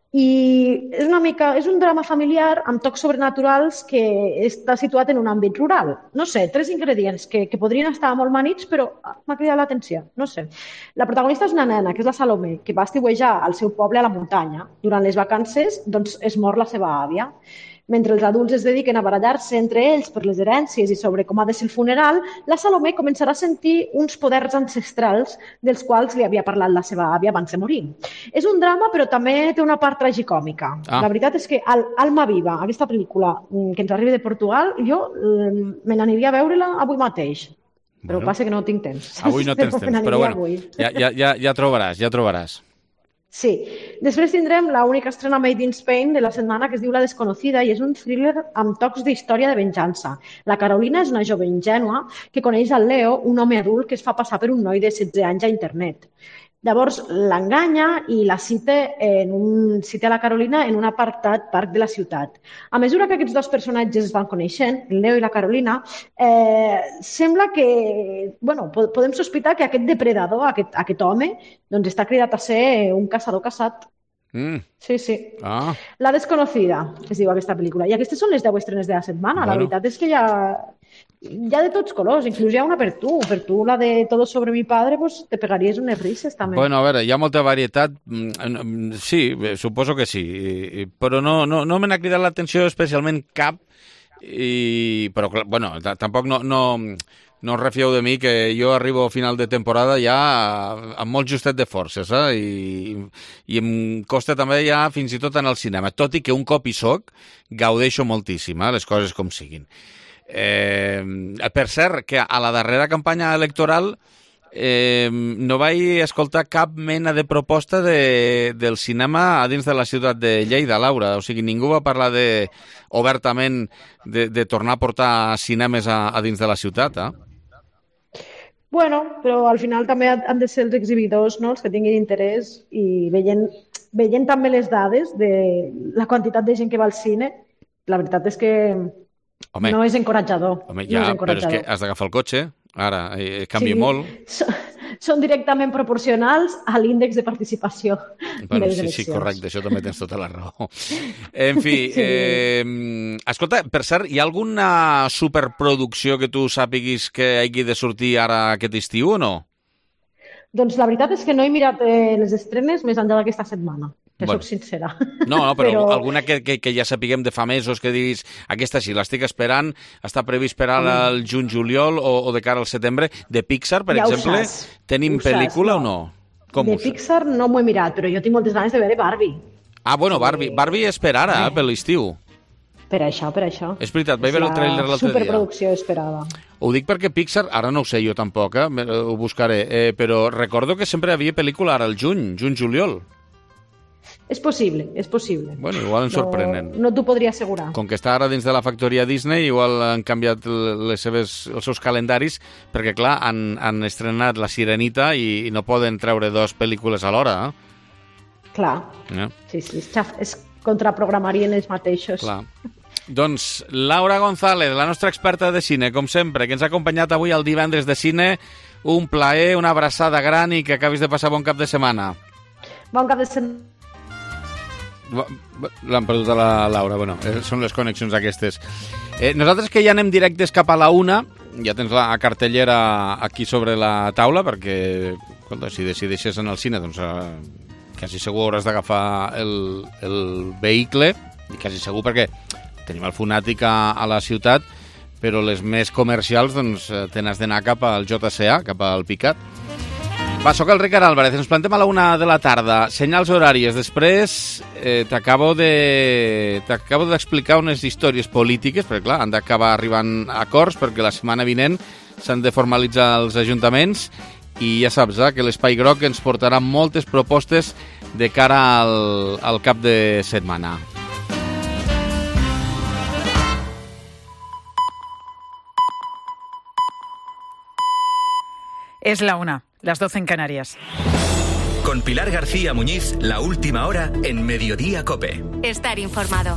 I és un drama familiar amb tocs sobrenaturals que està situat en un àmbit rural. No sé, 3 ingredients que podrien estar molt manits, però m'ha cridat l'atenció. No sé. La protagonista és una nena, que és la Salomé, que va estiuejar al seu poble a la muntanya. Durant les vacances, doncs, es mor la seva àvia. Mentre els adults es dediquen a barallar-se entre ells per les herències i sobre com ha de ser el funeral, la Salomé començarà a sentir uns poders ancestrals dels quals li havia parlat la seva àvia abans de morir. És un drama, però també té una part tragicòmica. La veritat és que Alma viva, aquesta pel·lícula que ens arriba de Portugal, jo me n'aniria a veure-la avui mateix. Però passa que no tinc temps. Avui no tens temps, però bueno, ja trobaràs. Sí. Després tindrem l'única estrena Made in Spain de la setmana, que es diu La desconocida, i és un thriller amb tocs d'història de venjança. La Carolina és una jove ingènua que coneix el Leo, un home adult que es fa passar per un noi de 16 anys a internet. Llavors l'enganya i la cita a la Carolina en un apartat parc de la ciutat. A mesura que aquests dos personatges es van coneixent, el Leo i la Carolina, sembla que, podem sospitar que aquest depredador, aquest home, doncs està cridat a ser un caçador caçat. Sí. La desconocida, es diu aquesta pel·lícula. I aquestes són les 10 estrenes de la setmana. La veritat és que hi ha de tots colors, inclús hi ha una per tu. Per tu, la de Todo sobre mi padre, pues te pegaries unes risses també. Bueno, a veure, hi ha molta varietat. Sí, suposo que sí. Però no me n'ha cridat l'atenció especialment cap. Però, bueno, tampoc no us refieu de mi, que jo arribo a final de temporada ja amb molt justet de forces, i em costa també ja fins i tot en el cinema, tot i que un cop hi soc gaudeixo moltíssim, les coses com siguin. Per cert, que a la darrera campanya electoral no vaig escoltar cap mena de proposta del cinema a dins de la ciutat de Lleida, Laura. O sigui, ningú va parlar obertament de tornar a portar cinemes a dins de la ciutat, Bueno, però al final també han de ser els exhibidors, no?, els que tinguin interès, i veient també les dades de la quantitat de gent que va al cine, la veritat és que no és encoratjador. Home, però és que has d'agafar el cotxe, ara, canvia molt. Són directament proporcionals a l'índex de participació de les eleccions. Sí, correcte, això també tens tota la raó. En fi, escolta, per cert, hi ha alguna superproducció que tu sàpiguis que hagi de sortir ara aquest estiu o no? Doncs la veritat és que no he mirat les estrenes més enllà d'aquesta setmana, soc sincera. No, però alguna que ja sapiguem de fa mesos que diguis, aquesta sí, l'estic esperant, està previst per al juny-juliol o de cara al setembre. De Pixar, per exemple, tenim pel·lícula o no? De Pixar no m'ho he mirat, però jo tinc moltes ganes de veure Barbie. Bueno, Barbie és per ara, per l'estiu. Per això. És veritat, vaig veure el tràiler l'altre dia. Superproducció esperada. Ho dic perquè Pixar, ara no ho sé jo tampoc, ho buscaré, però recordo que sempre hi havia pel·lícula ara al juny-juliol. És possible. Bueno, igual ens sorprenen. No t'ho podria assegurar. Com que està ara dins de la factoria Disney, igual han canviat els seus calendaris, perquè clar, han estrenat La Sirenita i no poden treure 2 pel·lícules alhora. Clar, sí, es contraprogramarien ells mateixos. Clar. Doncs Laura González, la nostra experta de cine, com sempre, que ens ha acompanyat avui al Divendres de Cine. Un plaer, una abraçada gran i que acabis de passar bon cap de setmana. Bon cap de setmana. L'han perdut a la Laura, bueno, són les connexions aquestes. Nosaltres que ja anem directes cap a la 1, ja tens la cartellera aquí sobre la taula, perquè si decideixes anar al cine, doncs quasi segur hauràs d'agafar el vehicle, i quasi segur perquè tenim el Funàtic a la ciutat, però les més comercials doncs te n'has d'anar cap al JCA, cap al Picat. Va, soc el Ricard Álvarez, ens plantem a la 1 de la tarda, senyals horàries. Després t'acabo d'explicar unes històries polítiques, perquè clar, han d'acabar arribant a acords, perquè la setmana vinent s'han de formalitzar els ajuntaments, i ja saps que l'Espai Groc ens portarà moltes propostes de cara al cap de setmana. Es la 1, las 12 en Canarias. Con Pilar García Muñiz, la última hora en Mediodía COPE. Estar informado.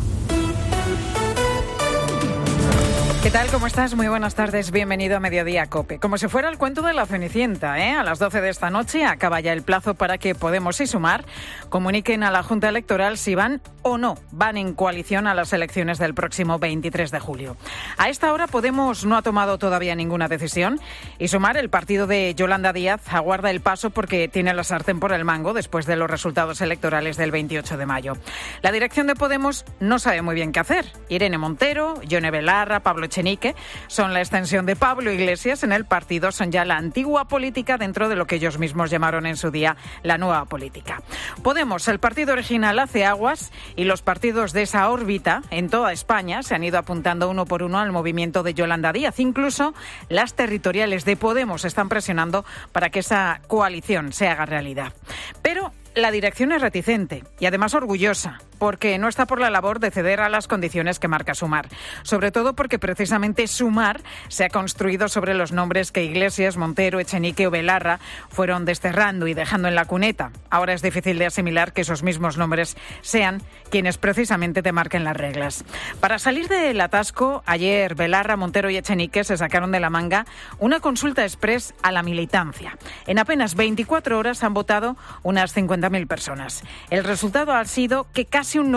¿Qué tal? ¿Cómo estás? Muy buenas tardes. Bienvenido a Mediodía COPE. Como si fuera el cuento de la Cenicienta, A las 12 de esta noche acaba ya el plazo para que Podemos y Sumar comuniquen a la Junta Electoral si van o no van en coalición a las elecciones del próximo 23 de julio. A esta hora Podemos no ha tomado todavía ninguna decisión y Sumar, el partido de Yolanda Díaz, aguarda el paso porque tiene la sartén por el mango después de los resultados electorales del 28 de mayo. La dirección de Podemos no sabe muy bien qué hacer. Irene Montero, Yone Belarra, Pablo Echenique son la extensión de Pablo Iglesias en el partido, son ya la antigua política dentro de lo que ellos mismos llamaron en su día la nueva política. Podemos, el partido original, hace aguas y los partidos de esa órbita en toda España se han ido apuntando uno por uno al movimiento de Yolanda Díaz. Incluso las territoriales de Podemos están presionando para que esa coalición se haga realidad. Pero la dirección es reticente y además orgullosa, porque no está por la labor de ceder a las condiciones que marca Sumar. Sobre todo porque precisamente Sumar se ha construido sobre los nombres que Iglesias, Montero, Echenique o Belarra fueron desterrando y dejando en la cuneta. Ahora es difícil de asimilar que esos mismos nombres sean quienes precisamente te marquen las reglas. Para salir del atasco, ayer Belarra, Montero y Echenique se sacaron de la manga una consulta express a la militancia. En apenas 24 horas han votado unas 50.000 personas. El resultado ha sido que casi un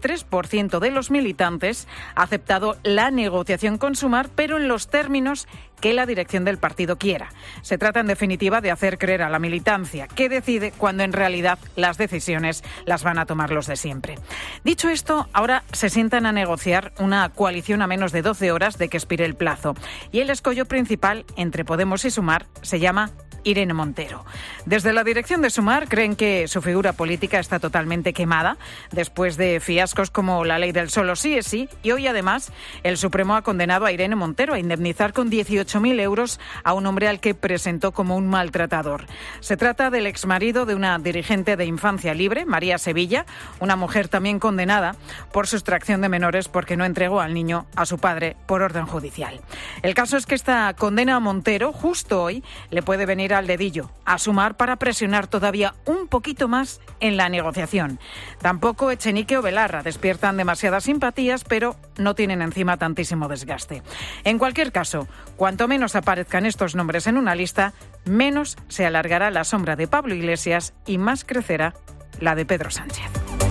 93% de los militantes ha aceptado la negociación con Sumar, pero en los términos que la dirección del partido quiera. Se trata, en definitiva, de hacer creer a la militancia que decide cuando en realidad las decisiones las van a tomar los de siempre. Dicho esto, ahora se sientan a negociar una coalición a menos de 12 horas de que expire el plazo. Y el escollo principal entre Podemos y Sumar se llama Irene Montero. Desde la dirección de Sumar creen que su figura política está totalmente quemada después de fiascos como la ley del solo sí es sí, y hoy además el Supremo ha condenado a Irene Montero a indemnizar con 18.000 euros a un hombre al que presentó como un maltratador. Se trata del exmarido de una dirigente de Infancia Libre, María Sevilla, una mujer también condenada por sustracción de menores porque no entregó al niño a su padre por orden judicial. El caso es que esta condena a Montero justo hoy le puede venir al dedillo a Sumar para presionar todavía un poquito más en la negociación. Tampoco Echenique o Belarra despiertan demasiadas simpatías, pero no tienen encima tantísimo desgaste. En cualquier caso, cuanto menos aparezcan estos nombres en una lista, menos se alargará la sombra de Pablo Iglesias y más crecerá la de Pedro Sánchez.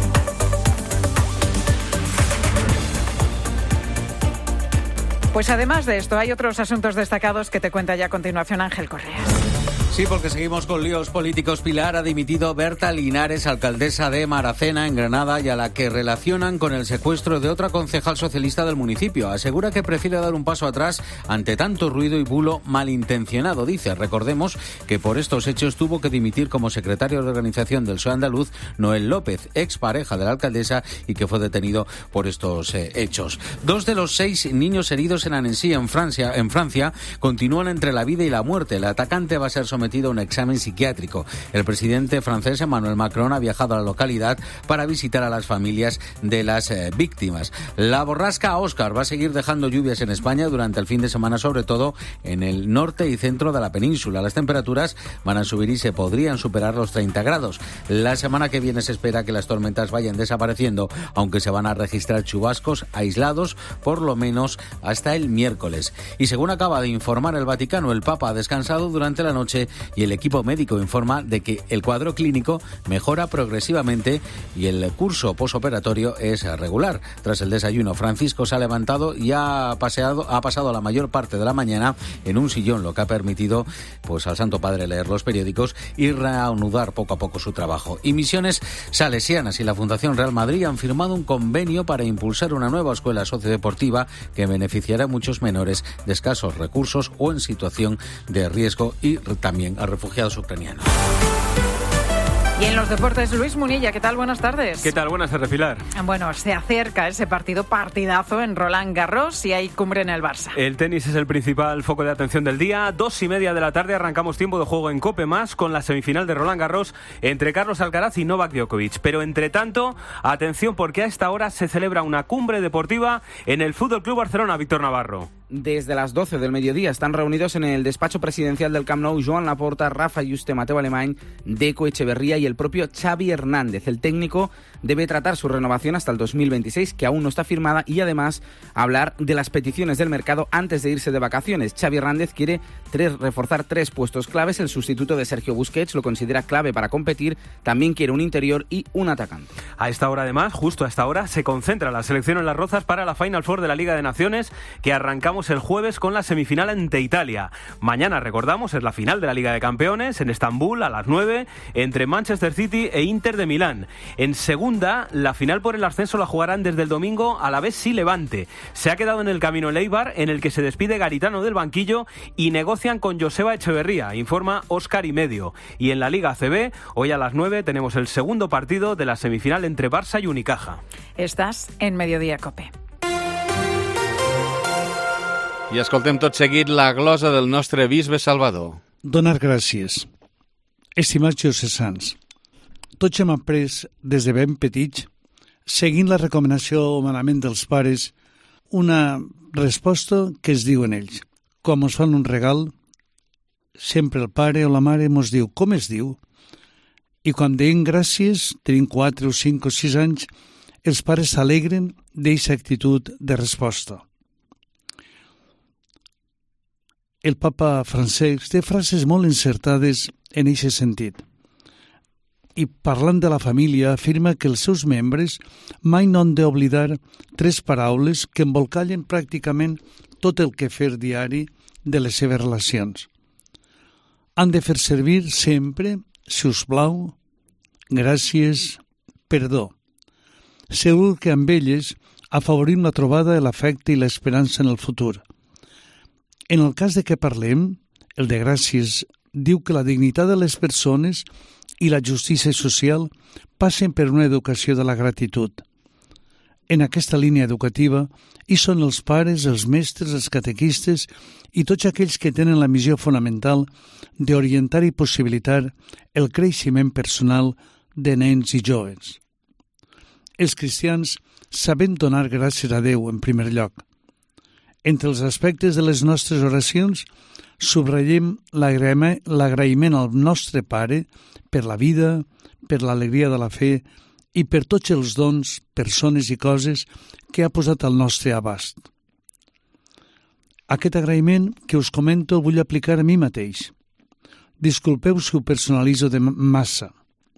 Pues además de esto, hay otros asuntos destacados que te cuenta ya a continuación Ángel Correas. Sí, porque seguimos con líos políticos. Pilar, ha dimitido Berta Linares, alcaldesa de Maracena, en Granada, y a la que relacionan con el secuestro de otra concejal socialista del municipio. Asegura que prefiere dar un paso atrás ante tanto ruido y bulo malintencionado, dice. Recordemos que por estos hechos tuvo que dimitir como secretario de organización del PSOE andaluz Noel López, expareja de la alcaldesa, y que fue detenido por estos hechos. 2 de los 6 niños heridos en Annecy, en Francia, continúan entre la vida y la muerte. El atacante va a ser sometido sometido a un examen psiquiátrico. El presidente francés Emmanuel Macron ha viajado a la localidad para visitar a las familias de las víctimas. La borrasca Óscar va a seguir dejando lluvias en España durante el fin de semana, sobre todo en el norte y centro de la península. Las temperaturas van a subir y se podrían superar los 30 grados. La semana que viene se espera que las tormentas vayan desapareciendo, aunque se van a registrar chubascos aislados por lo menos hasta el miércoles. Y según acaba de informar el Vaticano, el Papa ha descansado durante la noche y el equipo médico informa de que el cuadro clínico mejora progresivamente y el curso posoperatorio es regular. Tras el desayuno, Francisco se ha levantado y ha pasado la mayor parte de la mañana en un sillón, lo que ha permitido pues al Santo Padre leer los periódicos y reanudar poco a poco su trabajo. Y Misiones Salesianas y la Fundación Real Madrid han firmado un convenio para impulsar una nueva escuela sociodeportiva que beneficiará a muchos menores de escasos recursos o en situación de riesgo y también a refugiados ucranianos. Y en los deportes, Luis Munilla, ¿qué tal? Buenas tardes. ¿Qué tal? Buenas tardes, Pilar. Bueno, se acerca ese partidazo en Roland Garros y hay cumbre en el Barça. El tenis es el principal foco de atención del día. 2:30 de la tarde arrancamos tiempo de juego en COPE+, con la semifinal de Roland Garros entre Carlos Alcaraz y Novak Djokovic. Pero entre tanto, atención porque a esta hora se celebra una cumbre deportiva en el Fútbol Club Barcelona, Víctor Navarro. Desde las 12 del mediodía están reunidos en el despacho presidencial del Camp Nou Joan Laporta, Rafa Juste, Mateo Alemany, Deco Echeverría y el propio Xavi Hernández. El técnico debe tratar su renovación hasta el 2026, que aún no está firmada, y además hablar de las peticiones del mercado antes de irse de vacaciones. Xavi Hernández quiere reforzar 3 puestos claves. El sustituto de Sergio Busquets lo considera clave para competir. También quiere un interior y un atacante. A esta hora, además, justo a esta hora, se concentra la selección en Las Rozas para la Final Four de la Liga de Naciones, que arrancamos el jueves con la semifinal ante Italia. Mañana, recordamos, es la final de la Liga de Campeones en Estambul a las 9 entre Manchester City e Inter de Milán. En segunda, la final por el ascenso la jugarán desde el domingo Alavés y Levante. Se ha quedado en el camino el Eibar, en el que se despide Garitano del banquillo y negocian con Joseba Echeverría, informa Óscar y Medio. Y en la Liga ACB, hoy a las 9 tenemos el segundo partido de la semifinal entre Barça y Unicaja. Estás en Mediodía COPE. I escoltem tot seguit la glosa del nostre bisbe Salvador. Donar gràcies. Estimats diocesans, tots hem après des de ben petits, seguint la recomanació o manament dels pares, una resposta que es diuen ells. Quan ens fan un regal, sempre el pare o la mare ens diu com es diu, i quan deien gràcies, tenim 4 o 5 o 6 anys, els pares s'alegren d'eixa actitud de resposta. El papa Francesc té frases molt encertades en aquest sentit. I parlant de la família, afirma que els seus membres mai no han d'oblidar 3 paraules que embolcallen pràcticament tot el quefer diari de les seves relacions. Han de fer servir sempre, si us plau, gràcies, perdó. Segur que amb elles afavorim la trobada de l'afecte i l'esperança en el futur. En el cas de què parlem, el de gràcies diu que la dignitat de les persones i la justícia social passen per una educació de la gratitud. En aquesta línia educativa hi són els pares, els mestres, els catequistes i tots aquells que tenen la missió fonamental d'orientar i possibilitar el creixement personal de nens i joves. Els cristians sabem donar gràcies a Déu en primer lloc. Entre els aspectes de les nostres oracions, subratllem l'agraïment al nostre Pare per la vida, per l'alegria de la fe i per tots els dons, persones i coses que ha posat al nostre abast. Aquest agraïment que us comento vull aplicar a mi mateix. Disculpeu si ho personalitzo de massa.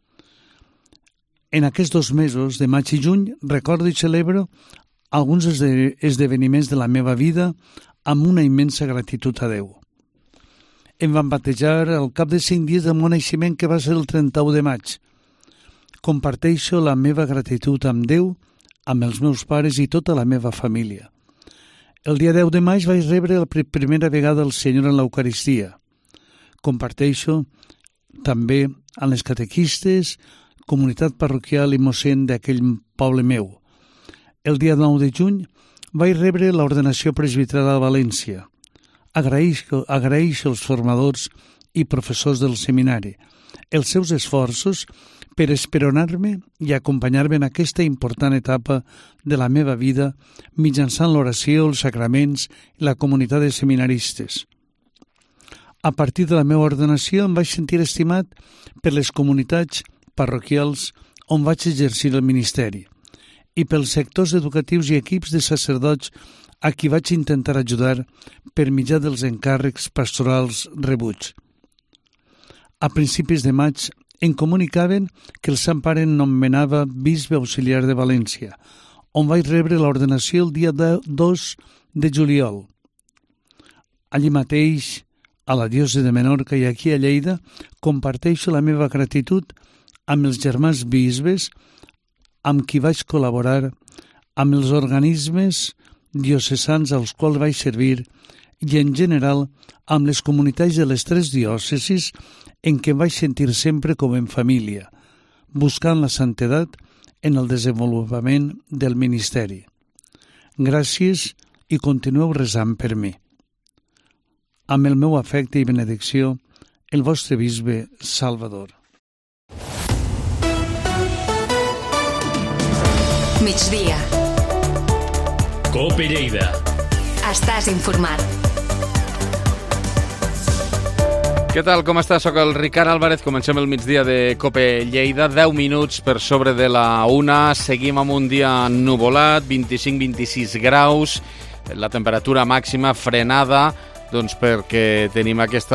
En aquests 2 mesos, de maig i juny, recordo i celebro alguns esdeveniments de la meva vida amb una immensa gratitud a Déu. Em van batejar al cap de 5 dies del meu naixement, que va ser el 31 de maig. Comparteixo la meva gratitud amb Déu, amb els meus pares i tota la meva família. El dia 10 de maig vaig rebre per primera vegada el Senyor en l'Eucaristia. Comparteixo també amb les catequistes, comunitat parroquial i mossèn d'aquell poble meu. El dia 9 de juny vaig rebre l'ordenació presbiteral a València. Agraeixo als formadors i professors del seminari, els seus esforços per esperonar-me i acompanyar-me en aquesta important etapa de la meva vida mitjançant l'oració, els sacraments i la comunitat de seminaristes. A partir de la meva ordenació em vaig sentir estimat per les comunitats parroquials on vaig exercir el ministeri i pels sectors educatius i equips de sacerdots a qui vaig intentar ajudar per mitjà dels encàrrecs pastorals rebuts. A principis de maig em comunicaven que el Sant Pare em nomenava bisbe auxiliar de València, on vaig rebre l'ordenació el dia 2 de juliol. Allí mateix, a la diòcesi de Menorca i aquí a Lleida, comparteixo la meva gratitud amb els germans bisbes amb qui vaig col·laborar, amb els organismes diocesans als quals vaig servir i, en general, amb les comunitats de les 3 diòcesis en què em vaig sentir sempre com en família, buscant la santedat en el desenvolupament del ministeri. Gràcies i continueu resant per mi. Amb el meu afecte i benedicció, el vostre bisbe Salvador. Migdia. COPE Lleida. Estàs informat. Què tal, com estàs? Soc el Ricard Álvarez, comencem el migdia de COPE Lleida, 10 minuts per sobre de la 1, seguim amb un dia nuvolat, 25-26 graus, la temperatura màxima frenada, doncs perquè tenim aquest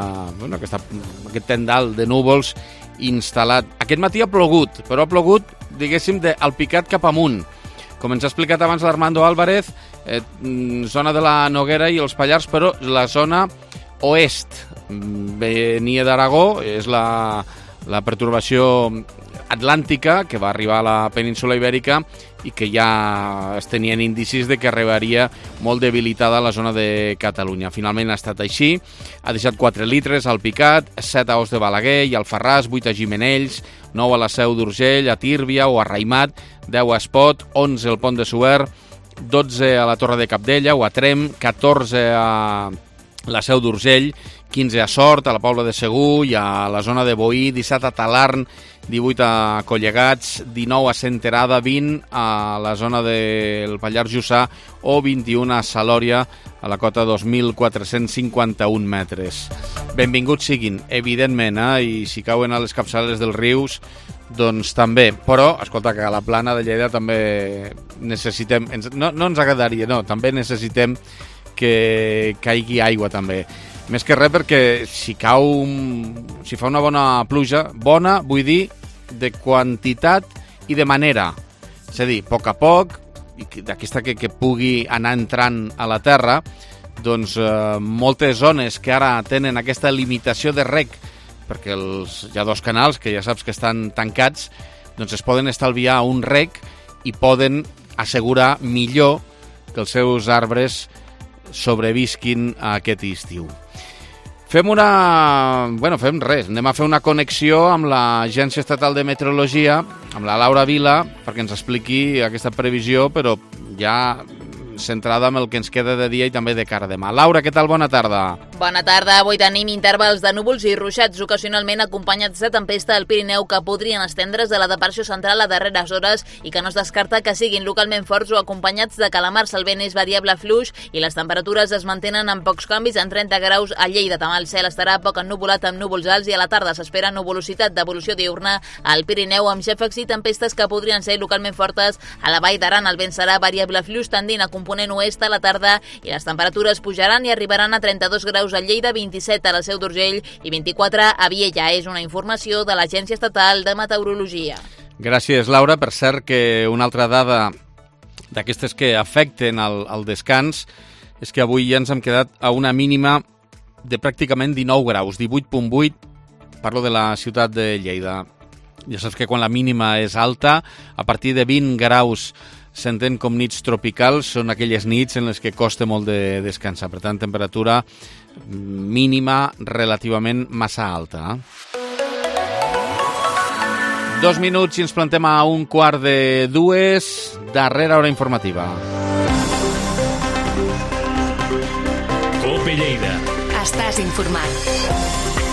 tendal de núvols instal·lat. Aquest matí ha plogut, però ha plogut, diguéssim, del Picat cap amunt. Com ens ha explicat abans l'Armando Álvarez, zona de la Noguera i els Pallars, però la zona oest. Venia d'Aragó, és la pertorbació atlàntica que va arribar a la península Ibèrica i que ja es tenien indicis de que arribaria molt debilitada a la zona de Catalunya. Finalment ha estat així, ha deixat 4 litres al Picat, 7 a Os de Balaguer i Alfarràs, 8 a Gimenells, 9 a la Seu d'Urgell, a Tírvia o a Raimat, 10 a Espot, 11 al Pont de Suert, 12 a la Torre de Cabdella o a Tremp, 14 a la Seu d'Urgell, 15 a Sort, a la Pobla de Segur i a la zona de Boí, 17 a Talarn, 18 a Collegats, 19 a Senterada, 20 a la zona del Pallars Jussà o 21 a Salòria, a la cota 2.451 metres. Benvinguts siguin, evidentment, i si cauen a les capçaleres dels rius, doncs també. Però, escolta, que a la plana de Lleida també necessitem... No ens agradaria, no, també necessitem que caigui aigua també. Més que res perquè si fa una bona pluja, bona, vull dir, de quantitat i de manera. És a dir, a poc, i d'aquesta que pugui anar entrant a la terra, doncs moltes zones que ara tenen aquesta limitació de reg, perquè hi ha 2 canals que ja saps que estan tancats, doncs es poden estalviar un reg i poden assegurar millor que els seus arbres sobrevisquin a aquest estiu. Fem res, anem a fer una connexió amb l'Agència Estatal de Meteorologia, amb la Laura Vila, perquè ens expliqui aquesta previsió, però ja centrada en el que ens queda de dia i també de cara a demà. Laura, què tal? Bona tarda. Bona tarda. Avui tenim intervals de núvols i ruixats, ocasionalment acompanyats de tempesta al Pirineu que podrien estendre's de la depressió central a darreres hores i que no es descarta que siguin localment forts o acompanyats de calamars. El vent és variable fluix i les temperatures es mantenen amb pocs canvis en 30 graus a Lleida. Demà el cel estarà poc ennuvolat amb núvols alts i a la tarda s'espera nuvolositat d'evolució diurna al Pirineu amb xàfecs i tempestes que podrien ser localment fortes a la Vall d'Aran. El vent serà variable fluix tendint a component oest a la tarda i les temperatures pujaran i arribaran a 32 graus a Lleida, 27 a la Seu d'Urgell i 24 a Viella. És una informació de l'Agència Estatal de Meteorologia. Gràcies, Laura. Per cert, que una altra dada d'aquestes que afecten al descans és que avui ja ens hem quedat a una mínima de pràcticament 19 graus, 18.8, parlo de la ciutat de Lleida. Ja saps que quan la mínima és alta, a partir de 20 graus s'entén com nits tropicals, són aquelles nits en les que costa molt de descansar. Per tant, temperatura mínima relativament massa alta. 2 minuts i ens plantem a 1:45, darrera hora informativa. COPE Lleida. Estàs informat.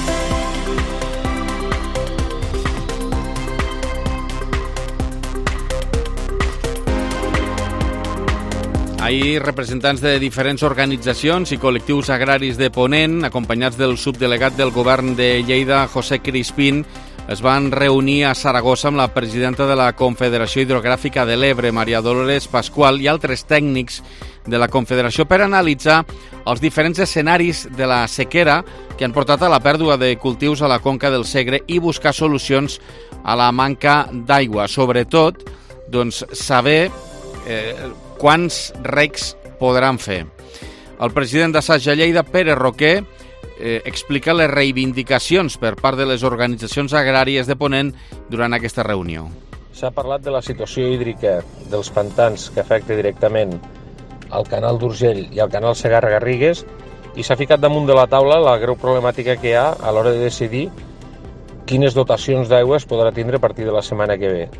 Ahir, representants de diferents organitzacions i col·lectius agraris de Ponent, acompanyats del subdelegat del govern de Lleida, José Crispín, es van reunir a Saragossa amb la presidenta de la Confederació Hidrogràfica de l'Ebre, Maria Dolores Pascual, i altres tècnics de la Confederació per analitzar els diferents escenaris de la sequera que han portat a la pèrdua de cultius a la conca del Segre i buscar solucions a la manca d'aigua. Sobretot, doncs, saber quants recs podran fer. El president d'Assaja Lleida, Pere Roquer, explica les reivindicacions per part de les organitzacions agràries de Ponent durant aquesta reunió. S'ha parlat de la situació hídrica dels pantans que afecta directament al canal d'Urgell i al canal Segarra-Garrigues i s'ha ficat damunt de la taula la greu problemàtica que hi ha a l'hora de decidir quines dotacions d'aigua es podrà tindre a partir de la setmana que ve.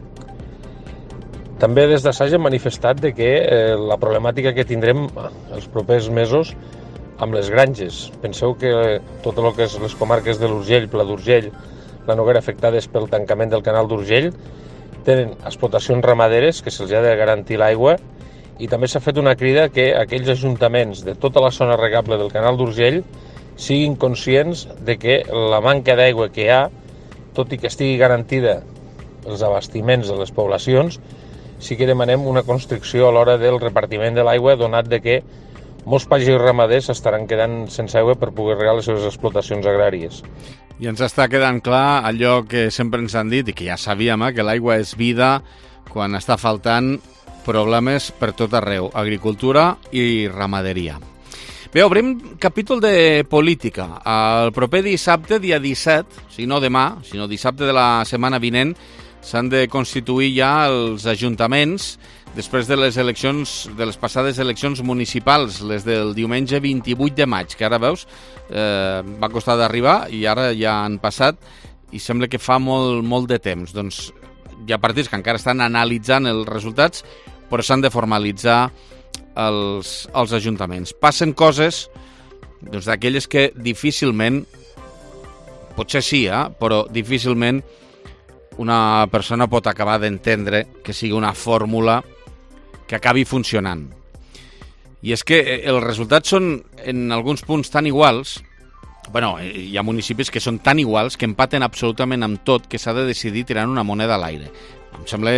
També des d'Assaja hem manifestat que la problemàtica que tindrem els propers mesos amb les granges. Penseu que tot el que és les comarques de l'Urgell, Pla d'Urgell, la Noguera afectades pel tancament del canal d'Urgell, tenen explotacions ramaderes que se'ls ha de garantir l'aigua i també s'ha fet una crida que aquells ajuntaments de tota la zona regable del canal d'Urgell siguin conscients de que la manca d'aigua que hi ha, tot i que estigui garantida els abastiments de les poblacions, sí que demanem una constricció a l'hora del repartiment de l'aigua, donat de que molts pagesos ramaders estaran quedant sense aigua per poder regar les seves explotacions agràries. I ens està quedant clar allò que sempre ens han dit i que ja sabíem, que l'aigua és vida, quan està faltant problemes per tot arreu, agricultura i ramaderia. Bé, obrim capítol de política. El proper dissabte, dia 17, si no demà, sinó dissabte de la setmana vinent, s'han de constituir ja els ajuntaments després de les eleccions, de les passades eleccions municipals, les del diumenge 28 de maig, que ara veus, va costar d'arribar i ara ja han passat i sembla que fa molt de temps. Doncs hi ha partits que encara estan analitzant els resultats, però s'han de formalitzar els ajuntaments. Passen coses doncs, d'aquelles que difícilment, potser sí, però difícilment una persona pot acabar d'entendre que sigui una fórmula que acabi funcionant. I és que els resultats són en alguns punts tan iguals, hi ha municipis que són tan iguals que empaten absolutament amb tot, que s'ha de decidir tirant una moneda a l'aire. Em sembla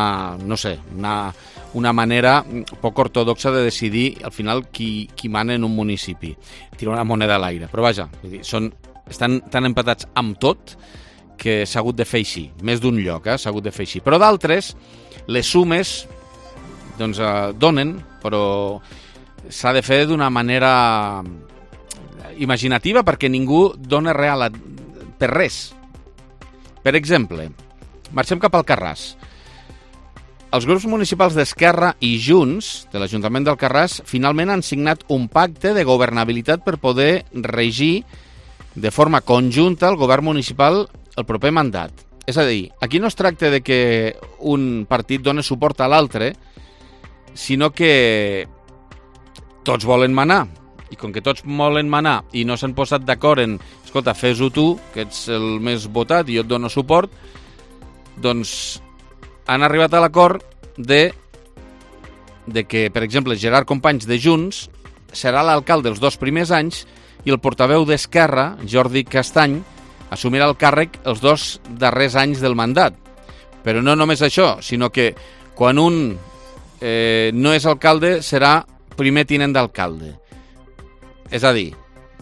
una manera poc ortodoxa de decidir al final qui mana en un municipi. Tirar una moneda a l'aire. Però vaja, estan tan empatats amb tot que s'ha hagut de fer així. Més d'un lloc s'ha hagut de fer així. Però d'altres, les sumes doncs donen, però s'ha de fer d'una manera imaginativa perquè ningú dona res per res. Per exemple, marxem cap al Carràs. Els grups municipals d'Esquerra i Junts, de l'Ajuntament d'Alcarràs, finalment han signat un pacte de governabilitat per poder regir de forma conjunta el govern municipal el proper mandat. És a dir, aquí no es tracta de que un partit doni suport a l'altre, sinó que tots volen manar. I com que tots volen manar i no s'han posat d'acord en escolta, fes-ho tu, que ets el més votat i jo et dono suport, doncs han arribat a l'acord de que, per exemple, Gerard Companys de Junts serà l'alcalde els 2 primers anys i el portaveu d'Esquerra, Jordi Castany, assumirà el càrrec els 2 darrers anys del mandat. Però no només això, sinó que quan un no és alcalde serà primer tinent d'alcalde. És a dir,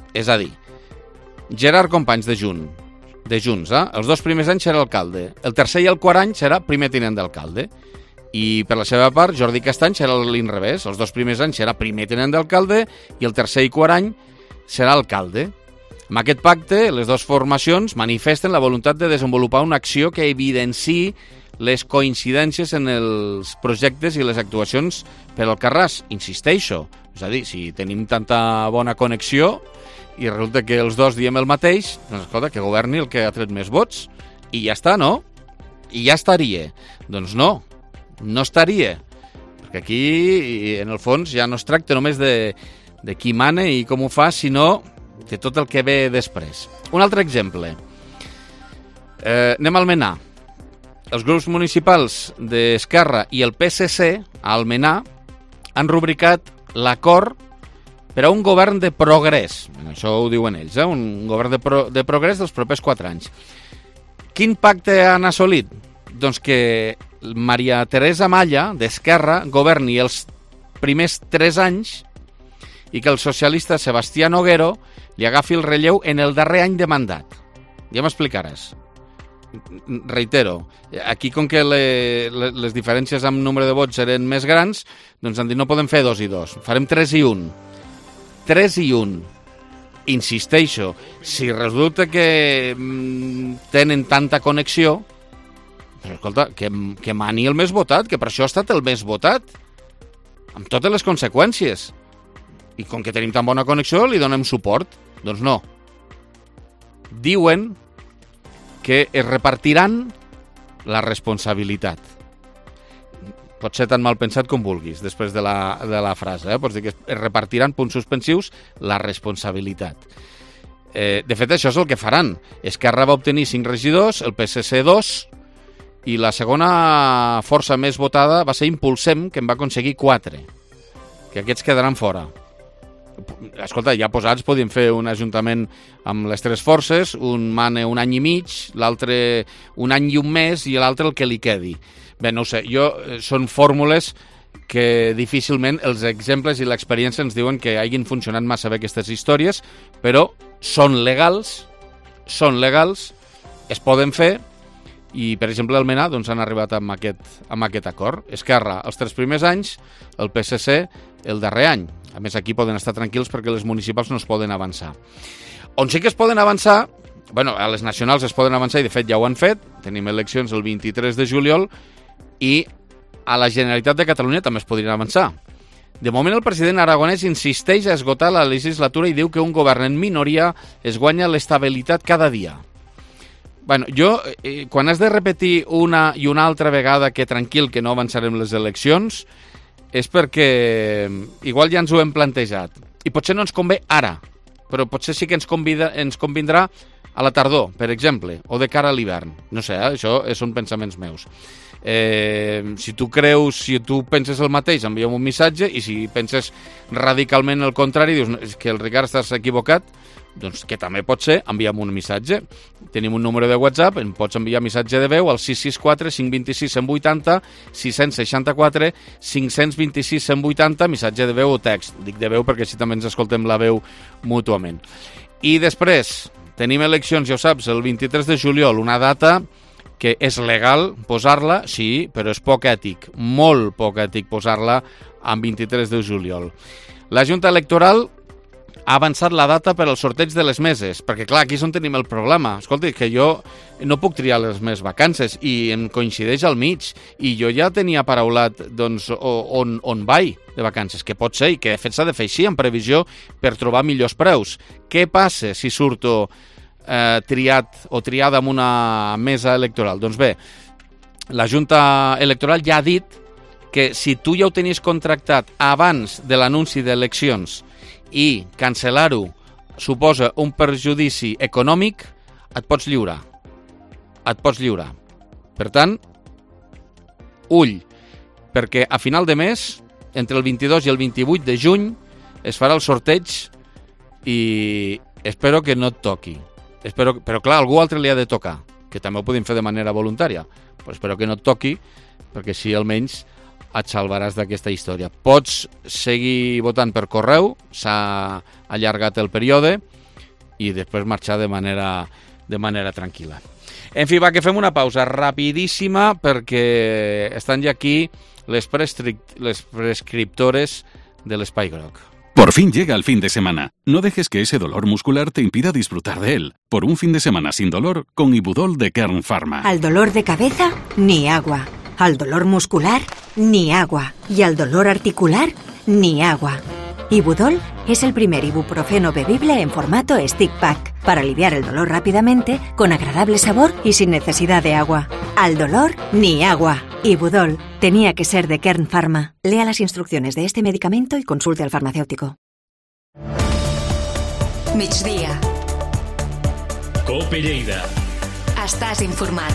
Gerard Companys de Junts, els 2 primers anys serà alcalde, el tercer i el quart any serà primer tinent d'alcalde. I per la seva part, Jordi Castany serà l'inrevés, els 2 primers anys serà primer tinent d'alcalde i el tercer i quart any serà alcalde. Amb aquest pacte, les 2 formacions manifesten la voluntat de desenvolupar una acció que evidenciï les coincidències en els projectes i les actuacions per al Carràs. Insisteixo, és a dir, si tenim tanta bona connexió i resulta que els 2 diem el mateix, doncs escolta, que governi el que ha tret més vots i ja està, no? I ja estaria. Doncs no estaria, perquè aquí, en el fons, ja no es tracta només de qui mana i com ho fa, sinó de tot el que ve després. Un altre exemple. Anem a Almenar. Els grups municipals d'Esquerra i el PSC a Almenar han rubricat l'acord per a un govern de progrés. Això ho diuen ells, un govern de progrés dels propers 4 anys. Quin pacte han assolit? Doncs que Maria Teresa Malla, d'Esquerra, governi els primers 3 anys i que el socialista Sebastià Noguero li agafi el relleu en el darrer any de mandat. Ja m'explicaràs. Reitero, aquí com que les diferències amb número de vots eren més grans, doncs han dit no podem fer 2 i 2, farem 3 i 1. 3 i 1. Insisteixo, si resulta que tenen tanta connexió, però escolta, que mani el més votat, que per això ha estat el més votat, amb totes les conseqüències. I com que tenim tan bona connexió, li donem suport. Doncs no. Diuen que es repartiran la responsabilitat. Pot ser tan mal pensat com vulguis, després de la frase. Pots dir que es repartiran, punts suspensius, la responsabilitat. De fet, això és el que faran. Esquerra va obtenir 5 regidors, el PSC 2, i la segona força més votada va ser Impulsem, que en va aconseguir 4, que aquests quedaran fora. Escolta, ja posats podien fer un ajuntament amb les 3 forces, un mane 1 any i mig, l'altre 1 any i un mes i l'altre el que li quedi. Bé, no ho sé, són fórmules que difícilment els exemples i l'experiència ens diuen que hagin funcionat massa bé aquestes històries, però són legals, es poden fer, i per exemple al Almenar doncs, han arribat amb aquest acord. Esquerra els 3 primers anys, el PSC el darrer any. A més, aquí poden estar tranquils perquè les municipals no es poden avançar. On sí que es poden avançar, a les nacionals es poden avançar i de fet ja ho han fet, tenim eleccions el 23 de juliol i a la Generalitat de Catalunya també es podrien avançar. De moment el president aragonès insisteix a esgotar la legislatura i diu que un govern en minoria es guanya l'estabilitat cada dia. Quan has de repetir una i una altra vegada que tranquil, que no avançarem les eleccions, és perquè igual ja ens ho hem plantejat. I potser no ens convé ara, però potser sí que ens convindrà a la tardor, per exemple, o de cara a l'hivern. No sé, això són pensaments meus. Si tu penses el mateix, enviem un missatge, i si penses radicalment el contrari, dius que el Ricard estàs equivocat, doncs que també pot ser, enviem un missatge. Tenim un número de WhatsApp, em pots enviar missatge de veu al 664 526 180, 664 526 180, missatge de veu o text. Dic de veu perquè així també ens escoltem la veu mútuament. I després tenim eleccions, ja ho saps, el 23 de juliol, una data que és legal posar-la, sí, però és poc ètic, molt poc ètic posar-la en 23 de juliol. La Junta Electoral ha avançat la data per al sorteig de les meses, perquè clar, aquí és on tenim el problema. Escolta, que jo no puc triar les meves vacances i em coincideix al mig, i jo ja tenia paraulat doncs, on vaig de vacances, que pot ser, i que de fet s'ha de fer així, en previsió per trobar millors preus. Què passa si surto triat o triada amb una mesa electoral? Doncs bé, la Junta Electoral ja ha dit que si tu ja ho tenies contractat abans de l'anunci d'eleccions i cancel·lar-ho suposa un perjudici econòmic, et pots lliurar. Per tant, ull, perquè a final de mes, entre el 22 i el 28 de juny, es farà el sorteig i espero que no et toqui. Però clar, algú altre li ha de tocar, que també ho podem fer de manera voluntària, però espero que no et toqui, perquè així almenys et salvaràs d'aquesta història. Pots seguir votant per correu, s'ha allargat el període, i després marxar de manera tranquil·la. En fi, va, que fem una pausa rapidíssima perquè estan ja aquí les prescriptores de l'Espai Groc. Por fin llega el fin de semana. No dejes que ese dolor muscular te impida disfrutar de él. Por un fin de semana sin dolor, con Ibudol de Kern Pharma. Al dolor de cabeza, ni agua. Al dolor muscular, ni agua. Y al dolor articular, ni agua. Ibudol es el primer ibuprofeno bebible en formato stick pack para aliviar el dolor rápidamente, con agradable sabor y sin necesidad de agua. Al dolor, ni agua. Ibudol tenía que ser de Kern Pharma. Lea las instrucciones de este medicamento y consulte al farmacéutico. Migdia. Cope Lleida. Estàs informat.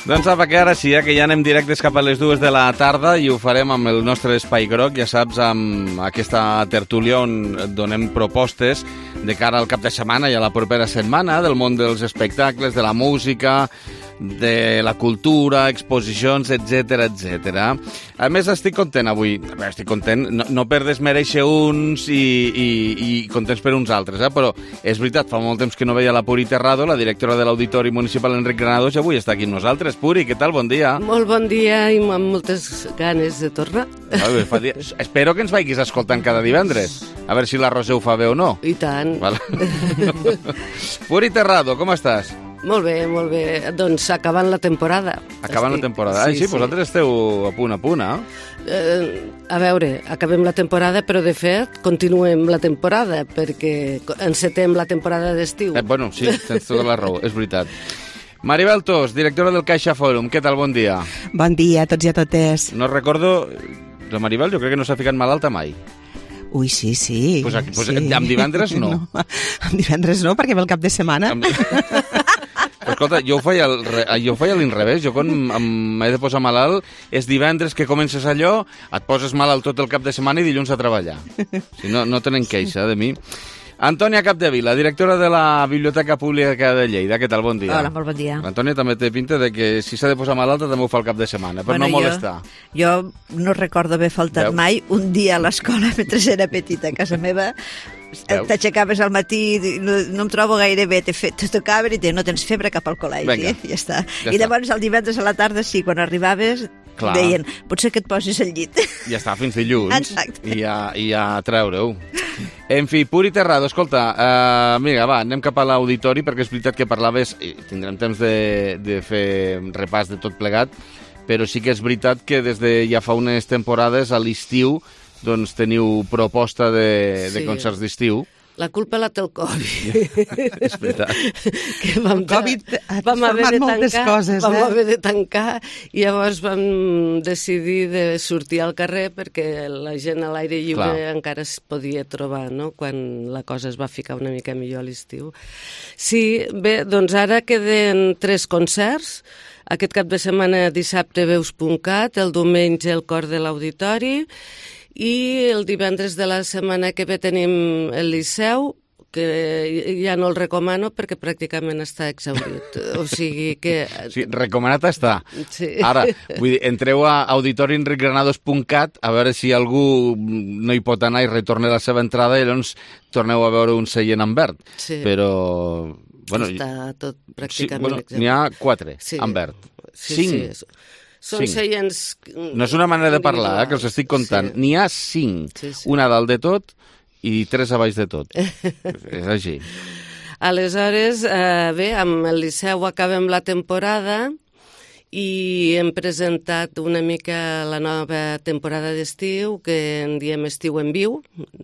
Doncs apa, que ara sí, que ja anem directes cap a les 2 de la tarda i ho farem amb el nostre Espai Groc, ja saps, amb aquesta tertúlia on donem propostes de cara al cap de setmana i a la propera setmana del món dels espectacles, de la música, de la cultura, exposicions, etc etc. A més, estic content avui. Estic content, no per desmereixer uns i contents per uns altres, però és veritat, fa molt temps que no veia la Puri Terrado, la directora de l'Auditori Municipal Enric Granados, i avui està aquí amb nosaltres. Puri, què tal? Bon dia. Molt bon dia i amb moltes ganes de tornar. Espero que ens vagis escoltant cada divendres. A veure si la Roser ho fa bé o no. I tant. Puri Terrado, com estàs? Molt bé, molt bé. Doncs acabant la temporada. Acabant la temporada. Sí, vosaltres esteu a punt, A veure, acabem la temporada, però de fet continuem la temporada, perquè encetem la temporada d'estiu. Bueno, sí, tens tota la raó, és veritat. Maribel Tos, directora del Caixa Fòrum, què tal? Bon dia. Bon dia a tots i a totes. No recordo... La Maribel jo crec que no s'ha ficat malalta mai. Ui, sí. Sí. Amb divendres no. Amb divendres no, perquè ve el cap de setmana. Escolta, jo ho feia a l'inrevés. Jo quan m'he de posar malalt és divendres que comences allò, et poses malalt tot el cap de setmana i dilluns a treballar. Si no tenen queixa de mi. Antònia Capdevila, directora de la Biblioteca Pública de Lleida. Què tal? Bon dia. Hola, molt bon dia. Antònia també té pinta de que si s'ha de posar malalta també ho fa el cap de setmana, per no molestar. Jo no recordo haver faltat mai un dia a l'escola mentre era petita a casa meva. T'aixecaves al matí, no em trobo gaire bé, te tocaven i no tens febre, cap al col·legi, ja està. I llavors el divendres a la tarda, sí, quan arribaves, deien, potser que et posis al llit. Ja està, fins dilluns. I ja treure-ho. En fi, Puri Terrado, escolta, mira, va, anem cap a l'auditori, perquè és veritat que parlaves, i tindrem temps de fer repàs de tot plegat, però sí que és veritat que des de ja fa unes temporades a l'estiu doncs teniu proposta de concerts d'estiu. La culpa la té el Covid. És veritat. El Covid ha transformat moltes coses. Vam haver de tancar i llavors vam decidir de sortir al carrer perquè la gent a l'aire lliure encara es podia trobar, no?, quan la cosa es va ficar una mica millor a l'estiu. Sí, bé, doncs ara queden 3 concerts. Aquest cap de setmana, dissabte, Veus.cat, el diumenge el Cor de l'Auditori, i el divendres de la setmana que ve tenim el Liceu, que ja no el recomano perquè pràcticament està exhaurit. O sigui que... Sí, recomanat està. Sí. Ara, vull dir, entreu a auditorienricgranados.cat a veure si algú no hi pot anar i retorna la seva entrada i llavors torneu a veure un seient en verd. Sí. Però... Bueno, està tot pràcticament exhaurit. N'hi ha 4 en verd. 5. Sí. Són seients... No és una manera de parlar, que els estic contant. Sí. N'hi ha 5. Sí. Una dalt de tot i 3 a baix de tot. És així. Aleshores, bé, amb el Liceu acabem la temporada i hem presentat una mica la nova temporada d'estiu, que en diem Estiu en Viu.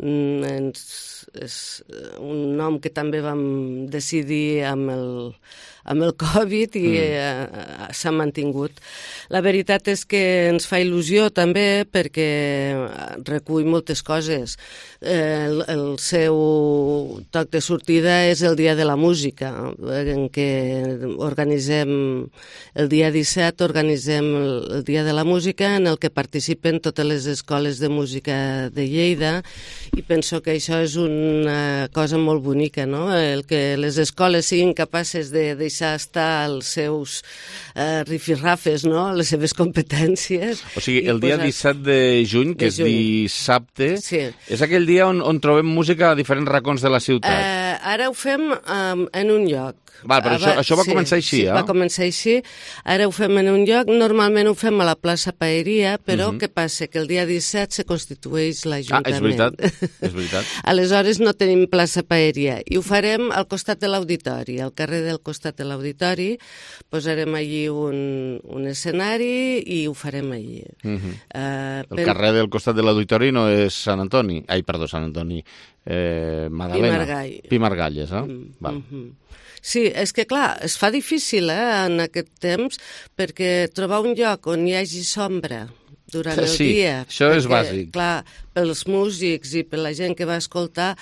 És un nom que també vam decidir amb el Covid i s'ha mantingut. La veritat és que ens fa il·lusió també perquè recull moltes coses. El seu toc de sortida és el Dia de la Música, en què organitzem el dia 17, organitzem el Dia de la Música, en el que participen totes les escoles de música de Lleida, i penso que això és una cosa molt bonica, no? El que les escoles siguin capaces de deixar estar els seus rifirrafes, no?, les seves competències. O sigui, el dia 17 de juny, que és dissabte, és aquell dia on trobem música a diferents racons de la ciutat. Ara ho fem en un lloc. Val, però això va començar així, va començar així. Ara ho fem en un lloc, normalment ho fem a la plaça Paeria, però què passa? Que el dia 17 se constitueix l'Ajuntament. És veritat. Aleshores no tenim plaça Paeria i ho farem al costat de l'Auditori. Al carrer del costat de l'Auditori posarem allí un escenari i ho farem allí. El carrer del costat de l'Auditori no és Sant Antoni. Ai, perdó, Sant Antoni. Madalena. Pimargalles, eh? Val. Sí, és que clar, es fa difícil en aquest temps perquè trobar un lloc on hi hagi sombra durant el dia. Sí, això és bàsic. Clar, pels músics i per la gent que va escoltar,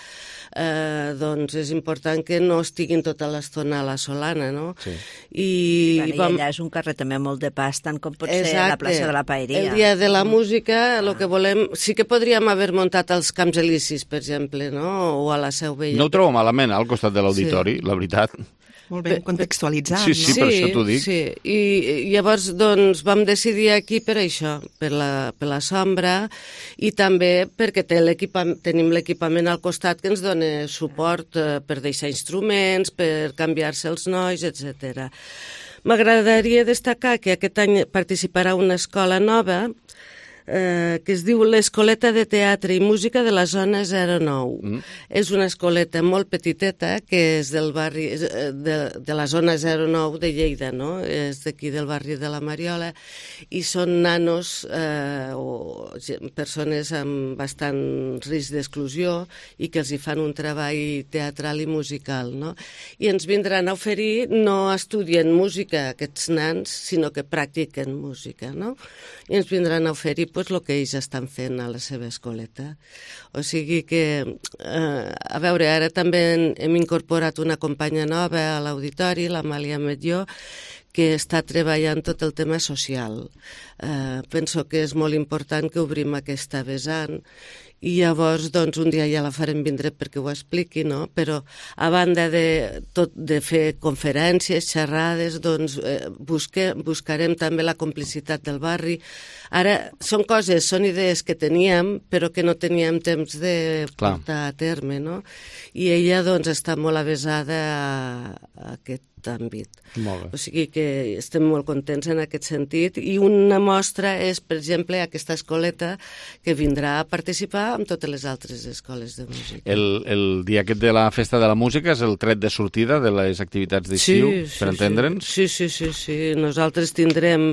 doncs és important que no estiguin tota l'estona a la solana, no? Sí. I allà és un carrer també molt de pas, tant com pot ser la plaça de la Paeria. El dia de la música, el que volem... Sí que podríem haver muntat als Camps Elisis, per exemple, no? O a la Seu Vella. No ho trobo malament, al costat de l'auditori, la veritat. Molt ben contextualitzat, no? Sí, per això t'ho dic. Sí, i llavors doncs, vam decidir aquí per això, per la sombra, i també perquè tenim l'equipament al costat que ens dona suport per deixar instruments, per canviar-se els nois, etc. M'agradaria destacar que aquest any participarà una escola nova que es diu l'Escoleta de Teatre i Música de la Zona 09. És una escoleta molt petiteta que és del barri de la Zona 09 de Lleida, no? És d'aquí del barri de la Mariola, i són nanos o persones amb bastant risc d'exclusió i que els hi fan un treball teatral i musical, no? I ens vindran a oferir, no estudien música aquests nans, sinó que practiquen música, no? I ens vindran a oferir el que ells estan fent a la seva escoleta. O sigui que, a veure, ara també hem incorporat una companya nova a l'auditori, l'Amàlia Metlló, que està treballant tot el tema social. Penso que és molt important que obrim aquesta vessant, i llavors doncs, un dia ja la farem vindre perquè ho expliqui, no? Però a banda de fer conferències, xerrades, doncs buscarem també la complicitat del barri. Ara són idees que teníem, però que no teníem temps de portar a terme, no? I ella doncs està molt avesada a aquest àmbit. O sigui que estem molt contents en aquest sentit, i una mostra és, per exemple, aquesta escoleta que vindrà a participar amb totes les altres escoles de música. El dia aquest de la Festa de la Música és el tret de sortida de les activitats d'estiu, per entendre'ns? Sí. Nosaltres tindrem...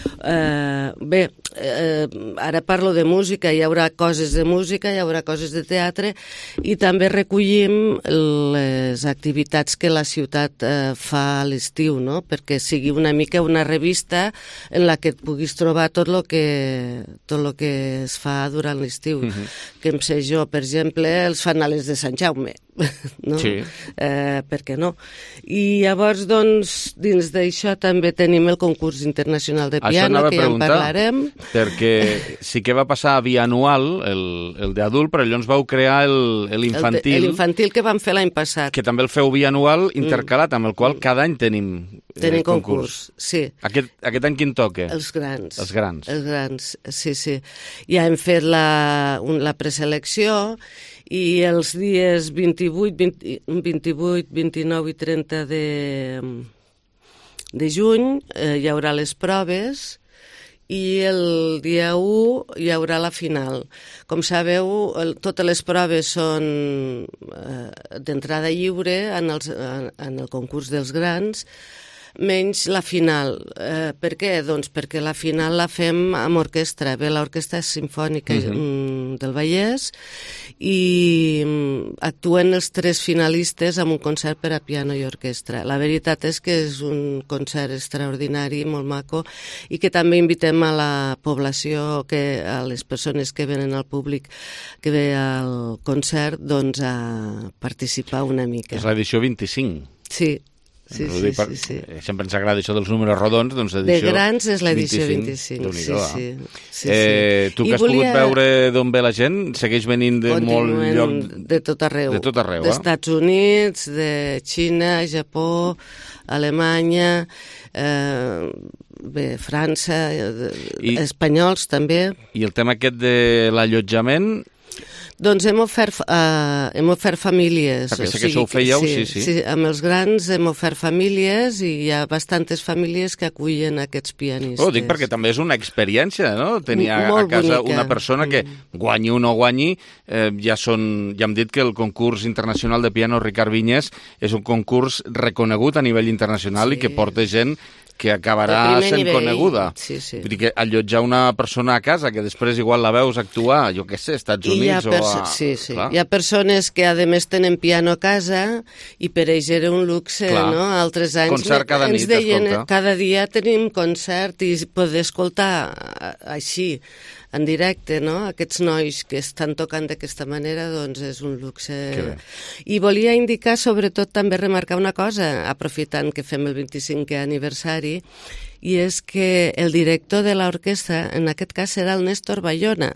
Bé, ara parlo de música, hi haurà coses de música, hi haurà coses de teatre, i també recollim les activitats que la ciutat fa a l'estiu, no? Perquè sigui una mica una revista en la que et puguis trobar tot el que es fa durant l'estiu. Que em sé jo, per exemple, els fanals de Sant Jaume, no? Sí. Per què no? I llavors, doncs, dins d'això també tenim el concurs internacional de piano, que ja en parlarem. Perquè sí que va passar bianual, el d'adult, però llavors vau crear l'infantil. L'infantil que vam fer l'any passat. Que també el feu bianual intercalat, amb el qual cada any tenim concurs. Sí. Aquest any quin toca? Els grans. Els grans. Els grans, sí. Ja hem fet la preselecció, i els dies 28, 29 i 30 de juny hi haurà les proves, i el dia 1 hi haurà la final. Com sabeu, totes les proves són d'entrada lliure en el concurs dels grans, menys la final. Per què? Doncs perquè la final la fem amb orquestra. Ve l'Orquestra Simfònica del Vallès, i actuen els 3 finalistes amb un concert per a piano i orquestra. La veritat és que és un concert extraordinari, molt maco, i que també invitem a la població, a les persones que venen al públic que ve al concert, doncs a participar una mica. És l'edició 25. Sí. Sí. Sempre ens agrada això dels números rodons, doncs de grans és l'edició 25. Sí. Tu que has pogut veure d'on ve la gent, segueix venint de molt lloc... De tot arreu. D'Estats Units, de Xina, Japó, Alemanya, França, espanyols també. I el tema aquest de l'allotjament... Doncs hem ofert famílies. Perquè sé que això ho fèieu, sí. Amb els grans hem ofert famílies, i hi ha bastantes famílies que acullen aquests pianistes. Ho dic perquè també és una experiència, no? Tenir a casa una persona que guanyi o no guanyi, ja hem dit que el concurs internacional de piano Ricard Vinyes és un concurs reconegut a nivell internacional, i que porta gent que acabarà sent coneguda. Sí. Vull dir que allotjar una persona a casa que després igual la veus actuar, jo què sé, Estats Units o a... Sí. Hi ha persones que a més tenen piano a casa i per ells era un luxe, no? Altres anys concert cada nit, ens deien, escolta. Cada dia tenim concert i poder escoltar així en directe, no? Aquests nois que estan tocant d'aquesta manera, doncs és un luxe. I volia indicar, sobretot, també remarcar una cosa, aprofitant que fem el 25è aniversari, i és que el director de l'orquestra, en aquest cas, serà el Néstor Bayona,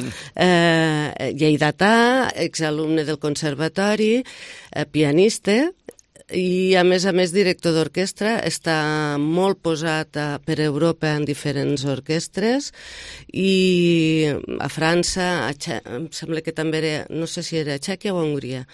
lleidatà, exalumne del conservatori, pianista, i a més director d'orquestra, està molt posat per Europa en diferents orquestres i a França, em sembla que també era, no sé si era a Txèquia o a Hongria,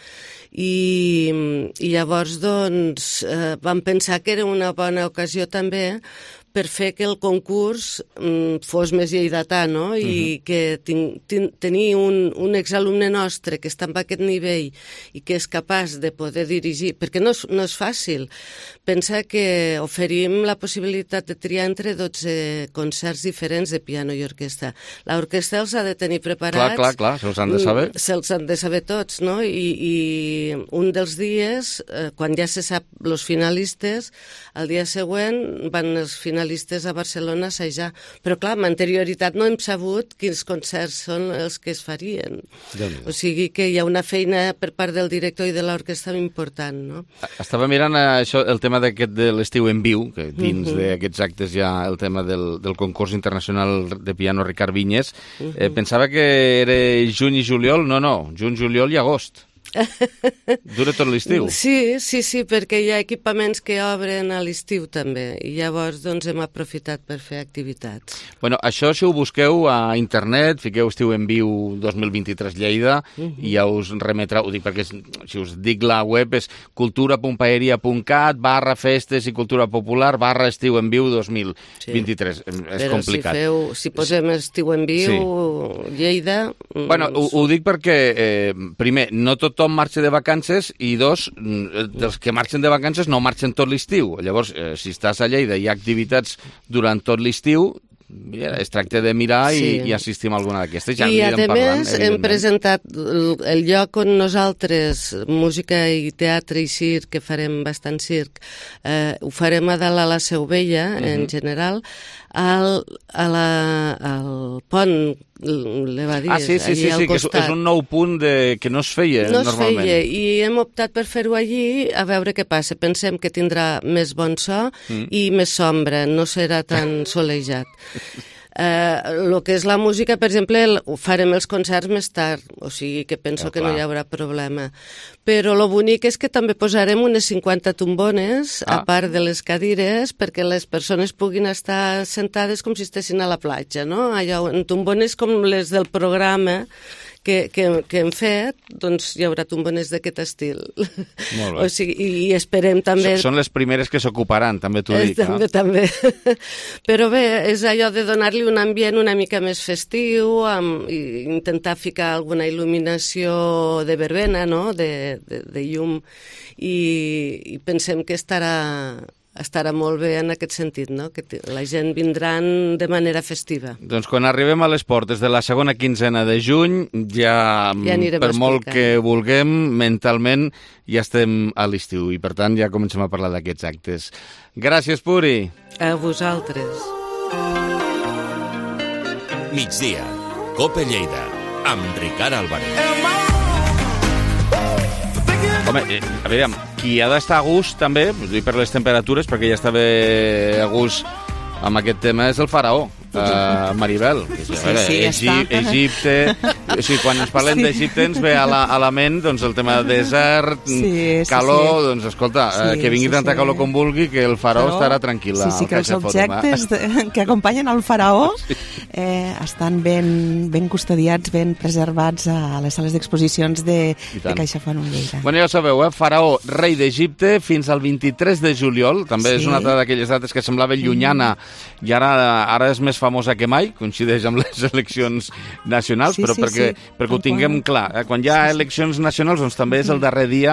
i llavors doncs vam pensar que era una bona ocasió també per fer que el concurs fos més lleidatà, no? I que tenir un exalumne nostre que està en aquest nivell i que és capaç de poder dirigir, perquè no és fàcil. Pensa que oferim la possibilitat de triar entre 12 concerts diferents de piano i orquestra. L'orquestra els ha de tenir preparats. Clar, se'ls han de saber. Se'ls han de saber tots, no? I un dels dies, quan ja se sap els finalistes, el dia següent van els finalistes a Barcelona a assajar. Però clar, amb anterioritat no hem sabut quins concerts són els que es farien. O sigui que hi ha una feina per part del director i de l'orquestra important, no? Estava mirant això, el tema d'aquest de l'estiu en viu, que dins d'aquests actes hi ha el tema del concurs internacional de piano Ricard Vinyes. Pensava que era juny i juliol. No, juny, juliol i agost. Dura tot l'estiu. Sí, perquè hi ha equipaments que obren a l'estiu també, i llavors doncs hem aprofitat per fer activitats. Bueno, això si ho busqueu a internet, fiqueu Estiu en Viu 2023 Lleida, i ja us remetrà, ho dic perquè si us dic la web és cultura.paeria.cat/festes i cultura popular /Estiu en Viu 2023. És complicat. Però si posem Estiu en Viu, Lleida... Bueno, ho dic perquè, primer, no tothom marxa de vacances i dos, dels que marxen de vacances no marxen tot l'estiu. Llavors, si estàs a Lleida i hi ha activitats durant tot l'estiu, es tracta de mirar i assistir a alguna d'aquestes. I a més hem presentat el lloc on nosaltres, música i teatre i circ, que farem bastant circ, ho farem a dalt a la Seu Vella, en general, al pont Levadies, allí al costat. Que és un nou punt que no es feia normalment. No es feia, i hem optat per fer-ho allí a veure què passa. Pensem que tindrà més bon so i més sombra, no serà tan solejat. El que és la música, per exemple, farem els concerts més tard, o sigui que penso que no hi haurà problema. Però el bonic és que també posarem unes 50 tombones, a part de les cadires, perquè les persones puguin estar sentades com si estessin a la platja, no? Allò, en tombones com les del programa que hem fet, doncs hi haurà tombones d'aquest estil. Molt bé. O sigui, i esperem també... Són les primeres que s'ocuparan, també t'ho dic. També. Però bé, és allò de donar-li un ambient una mica més festiu, i intentar ficar alguna il·luminació de verbena, no?, de llum, i pensem que estarà molt bé en aquest sentit, no?, que la gent vindran de manera festiva. Doncs quan arribem a les portes de la segona quinzena de juny, ja per molt que vulguem, mentalment ja estem a l'estiu, i per tant ja comencem a parlar d'aquests actes. Gràcies, Puri. A vosaltres. Migdia, COPE Lleida, amb Ricard Álvarez. Home, a veure, qui ha d'estar a gust també, per les temperatures, perquè ja estava a gust amb aquest tema, és el faraó, Maribel. Egipte, o sigui, quan ens parlem d'Egipte ens ve a la ment doncs, el tema de desert, calor, doncs escolta, que vingui tanta calor com vulgui, que el faraó estarà tranquil. Sí, que els objectes que acompanyen el faraó estan ben custodiats, ben preservats a les sales d'exposicions de CaixaForum Lleida. Bueno, ja ho sabeu, faraó, rei d'Egipte, fins al 23 de juliol, també és una d'aquelles dates que semblava llunyana i ara és més famosa que mai, coincideix amb les eleccions nacionals, però perquè ho tinguem clar. Quan hi ha eleccions nacionals, doncs també és el darrer dia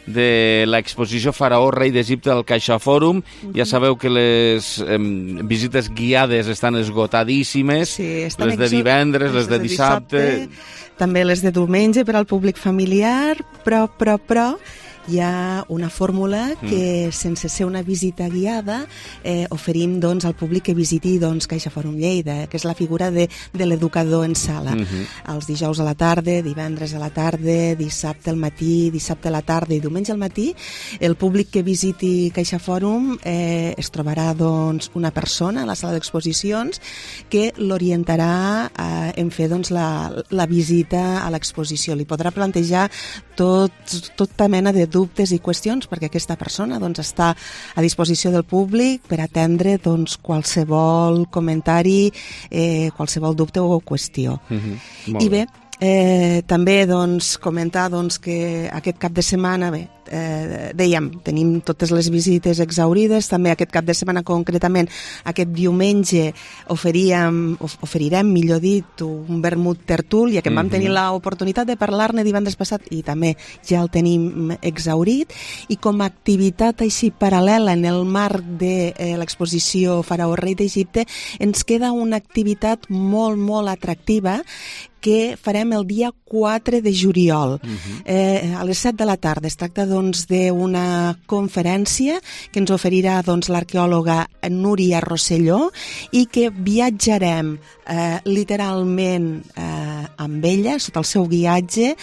de l'exposició Faraó, rei d'Egipte al CaixaForum. Ja sabeu que les visites guiades estan esgotadíssimes, les de divendres, les de dissabte... També les de diumenge per al públic familiar, però hi ha una fórmula que, sense ser una visita guiada, oferim doncs, al públic que visiti CaixaForum Lleida, que és la figura de l'educador en sala. Els dijous a la tarda, divendres a la tarda, dissabte al matí, dissabte a la tarda i diumenge al matí, el públic que visiti CaixaForum es trobarà una persona a la sala d'exposicions que l'orientarà en fer la visita a l'exposició. Li podrà plantejar tota mena de dubtes i qüestions, perquè aquesta persona està a disposició del públic per atendre qualsevol comentari, qualsevol dubte o qüestió. I bé, també comentar que aquest cap de setmana, dèiem, tenim totes les visites exhaurides, també aquest cap de setmana concretament, aquest diumenge oferirem, millor dit, un vermut tertúlia, que vam tenir l'oportunitat de parlar-ne divendres passat i també ja el tenim exhaurit, i com a activitat així paral·lela en el marc de l'exposició Faraó, rei d'Egipte, ens queda una activitat molt, molt atractiva que farem el dia 4 de juliol, a les 7 de la tarda. Es tracta d'una conferència que ens oferirà l'arqueòloga Núria Rosselló i que viatjarem literalment amb ella, sota el seu guiatge,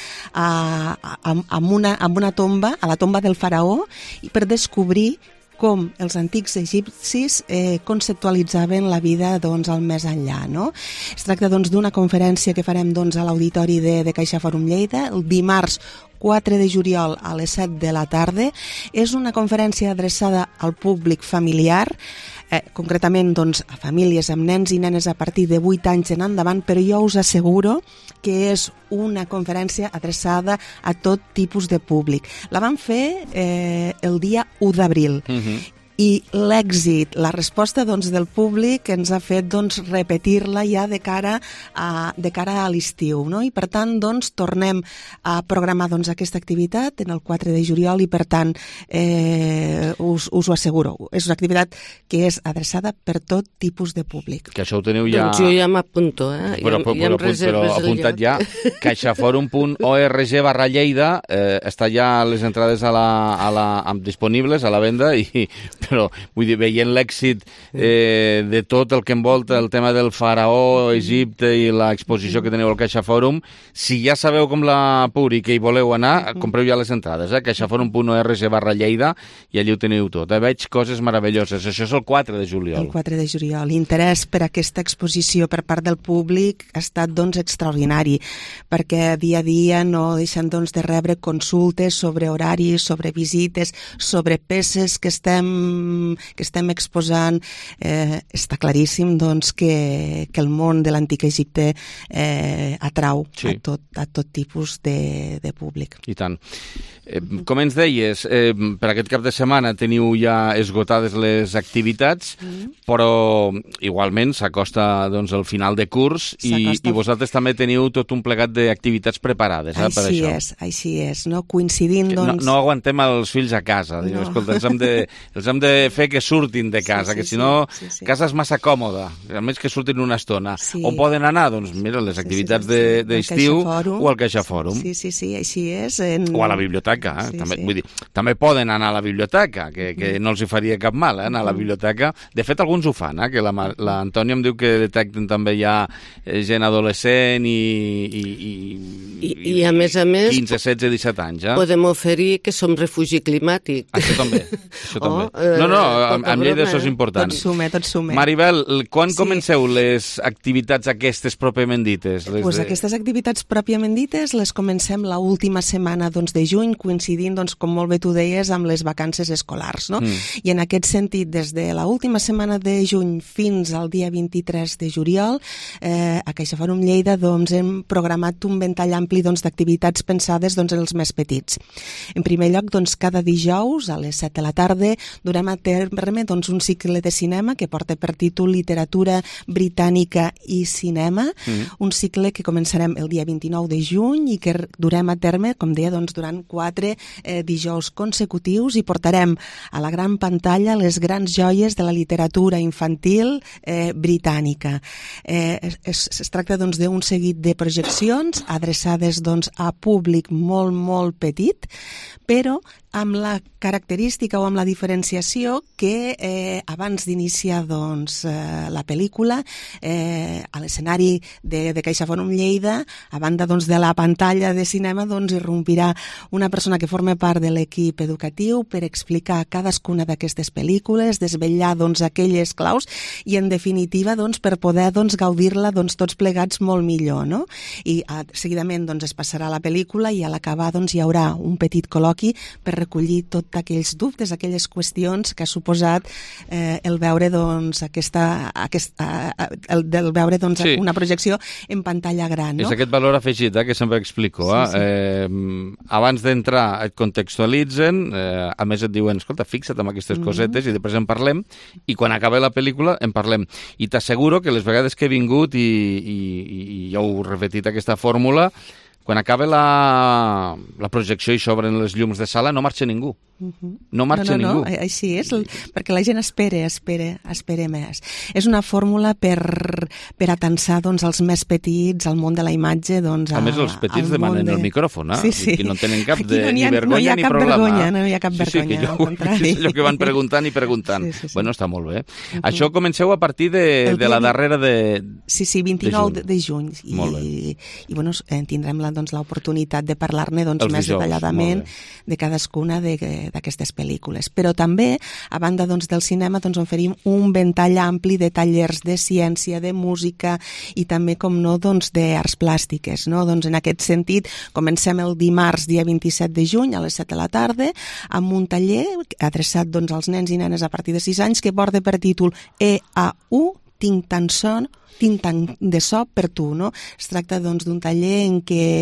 amb una tomba, a la tomba del faraó, per descobrir com els antics egipcis conceptualitzaven la vida al més enllà. Es tracta d'una conferència que farem a l'auditori de CaixaForum Lleida el dimarts 4 de juliol a les 7 de la tarda. És una conferència adreçada al públic familiar, concretament a famílies amb nens i nenes a partir de 8 anys en endavant, però jo us asseguro que és una conferència adreçada a tot tipus de públic. La vam fer el dia 1 d'abril. I l'èxit, la resposta del públic ens ha fet repetir-la ja de cara a l'estiu. I per tant tornem a programar aquesta activitat en el 4 de juliol i per tant us ho asseguro. És una activitat que és adreçada per tot tipus de públic. Que això ho teniu ja... Doncs jo ja m'apunto, Però apuntat ja, caixaforum.org/Lleida, està ja les entrades disponibles a la venda però vull dir, veient l'èxit de tot el que envolta el tema del faraó, Egipte i l'exposició que teniu al CaixaForum, si ja sabeu com la Puri que hi voleu anar, compreu ja les entrades, caixaforum.org/Lleida, i allí ho teniu tot. Veig coses meravelloses. Això és el 4 de juliol. El 4 de juliol. L'interès per aquesta exposició per part del públic ha estat extraordinari, perquè dia a dia no deixen de rebre consultes sobre horaris, sobre visites, sobre peces que estem exposant. Està claríssim que el món de l'antic Egipte atrau a tot tipus de públic. I tant. Com ens deies, per aquest cap de setmana teniu ja esgotades les activitats, però igualment s'acosta el final de curs i vosaltres també teniu tot un plegat d'activitats preparades per això. Així és, coincidint... No aguantem els fills a casa. Escolta, els hem de fer que surtin de casa, que si no, casa és massa còmoda, almenys que surtin una estona. On poden anar? Doncs mira, les activitats d'estiu o al CaixaForum. Sí, així és. O a la biblioteca. Vull dir, també poden anar a la biblioteca, que no els hi faria cap mal anar a la biblioteca. De fet, alguns ho fan, que l'Antònia em diu que detecten també ja gent adolescent i a més 15, 16, 17 anys. Podem oferir que som refugi climàtic. Això també. No, amb Lleida això és important. Tot sume. Maribel, quan comenceu les activitats aquestes pròpiament dites? Aquestes activitats pròpiament dites les comencem l'última setmana de juny, coincidint, com molt bé tu deies, amb les vacances escolars. I en aquest sentit, des de l'última setmana de juny fins al dia 23 de juliol, a CaixaForum Lleida hem programat un ventall ampli d'activitats pensades en els més petits. En primer lloc, cada dijous a les 7 de la tarda, durant durem a terme doncs, un cicle de cinema que porta per títol Literatura britànica i cinema, un cicle que començarem el dia 29 de juny i que durem a terme, com deia, doncs, durant 4 dijous consecutius i portarem a la gran pantalla les grans joies de la literatura infantil britànica. Es tracta doncs, d'un seguit de projeccions adreçades doncs, a públic molt, molt petit, però amb la característica o amb la diferenciació que abans d'iniciar doncs, la pel·lícula a l'escenari de CaixaForum Lleida, a banda doncs, de la pantalla de cinema, doncs, irrompirà una persona que forma part de l'equip educatiu per explicar cadascuna d'aquestes pel·lícules, desvetllar doncs, aquelles claus i en definitiva doncs, per poder doncs, gaudir-la doncs, tots plegats molt millor, no? I seguidament doncs, es passarà la pel·lícula i a l'acabar doncs, hi haurà un petit col·loqui per recollir tots aquells dubtes, aquelles qüestions que ha suposat el veure, doncs, el veure doncs, sí, una projecció en pantalla gran. No? És aquest valor afegit que sempre explico. Sí, sí. Abans d'entrar et contextualitzen, a més et diuen, escolta, fixa't en aquestes cosetes i després en parlem, i quan acaba la pel·lícula en parlem. I t'asseguro que les vegades que he vingut i ja heu repetit aquesta fórmula, quan acaba la projecció i s'obren les llums de sala, no marxa ningú. No marxa ningú. Així és, perquè la gent espera més. És una fórmula per atensar doncs, els més petits al món de la imatge. Doncs, a més, els petits demanen el micròfon, sí. I no tenen cap ni vergonya ni problema. No hi ha cap vergonya, al contrari. És allò que van preguntant i preguntant. Sí. Bueno, està molt bé. Això comenceu a partir de la darrera de... Sí, 29 de juny. I bueno, tindrem l'oportunitat de parlar-ne més detalladament de cadascuna d'aquestes pel·lícules. Però també, a banda del cinema, oferim un ventall ampli de tallers de ciència, de música i també, com no, d'arts plàstiques. No? En aquest sentit, comencem el dimarts, dia 27 de juny, a les 7 de la tarda, amb un taller adreçat als nens i nenes a partir de 6 anys que porta per títol EAU, tinc tant de so per tu, no? Es tracta d'un taller en què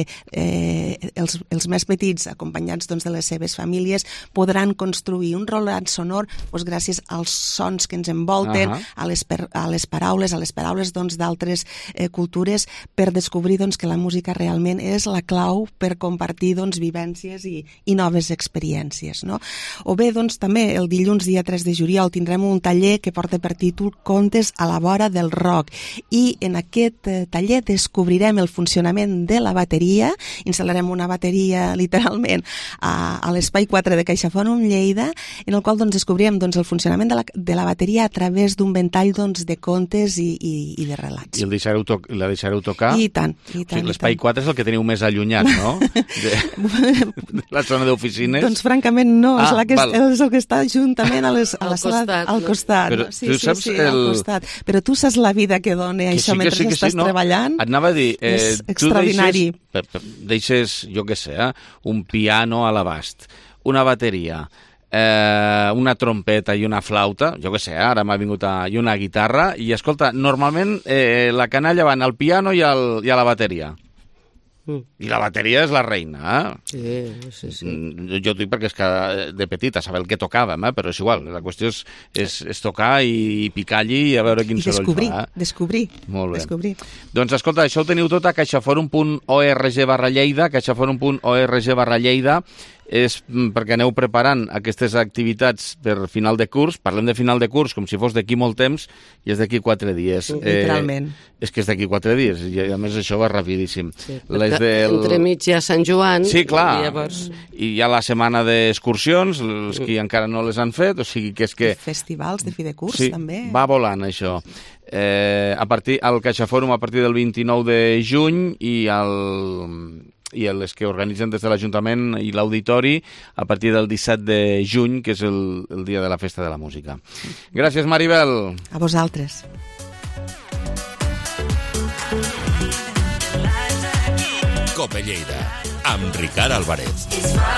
els més petits, acompanyats de les seves famílies, podran construir un rodat sonor gràcies als sons que ens envolten, a les paraules d'altres cultures, per descobrir que la música realment és la clau per compartir vivències i noves experiències. No? O bé, també, el dilluns, dia 3 de juliol, tindrem un taller que porta per títol Contes a la vora del rock, i en aquest taller descobrirem el funcionament de la bateria, instal·larem una bateria literalment a l'espai 4 de CaixaForum Lleida, en el qual descobrirem el funcionament de la bateria a través d'un ventall de contes i de relats. I la deixareu tocar? I tant. L'espai 4 és el que teniu més allunyat, no? De la zona d'oficines? Doncs francament no, és el que està juntament a la sala al costat. Però tu saps al costat. Però tu saps la vida que dona això mentre estàs treballant. Et anava a dir, és extraordinari. Deixes, jo què sé, un piano a l'abast, una bateria, una trompeta i una flauta, jo què sé, ara m'ha vingut i una guitarra, i escolta, normalment la canalla van al piano i a la bateria. I la bateria és la reina, Sí. Jo dic perquè és que de petita saber el que tocàvem, però és igual, la qüestió és tocar i picar-hi i a veure quin soroll fa. Descobrir. Molt bé. Doncs escolta, això ho teniu tot a caixaforum.org/Lleida, caixaforum.org/Lleida, és perquè aneu preparant aquestes activitats per final de curs. Parlem de final de curs com si fos d'aquí molt temps i és d'aquí 4 dies. Literalment. És que és d'aquí 4 dies i a més això va rapidíssim. Sí, entremig hi ha Sant Joan. Sí, clar. I llavors... I hi ha la setmana d'excursions, els que encara no les han fet, o sigui que és que... Festivals de fi de curs, sí, també. Va volant això. Al CaixaForum a partir del 29 de juny i les que organitzen des de l'Ajuntament i l'Auditori a partir del 17 de juny, que és el dia de la Festa de la Música. Gràcies, Maribel. A vosaltres. Cope Lleida, amb Ricard Álvarez.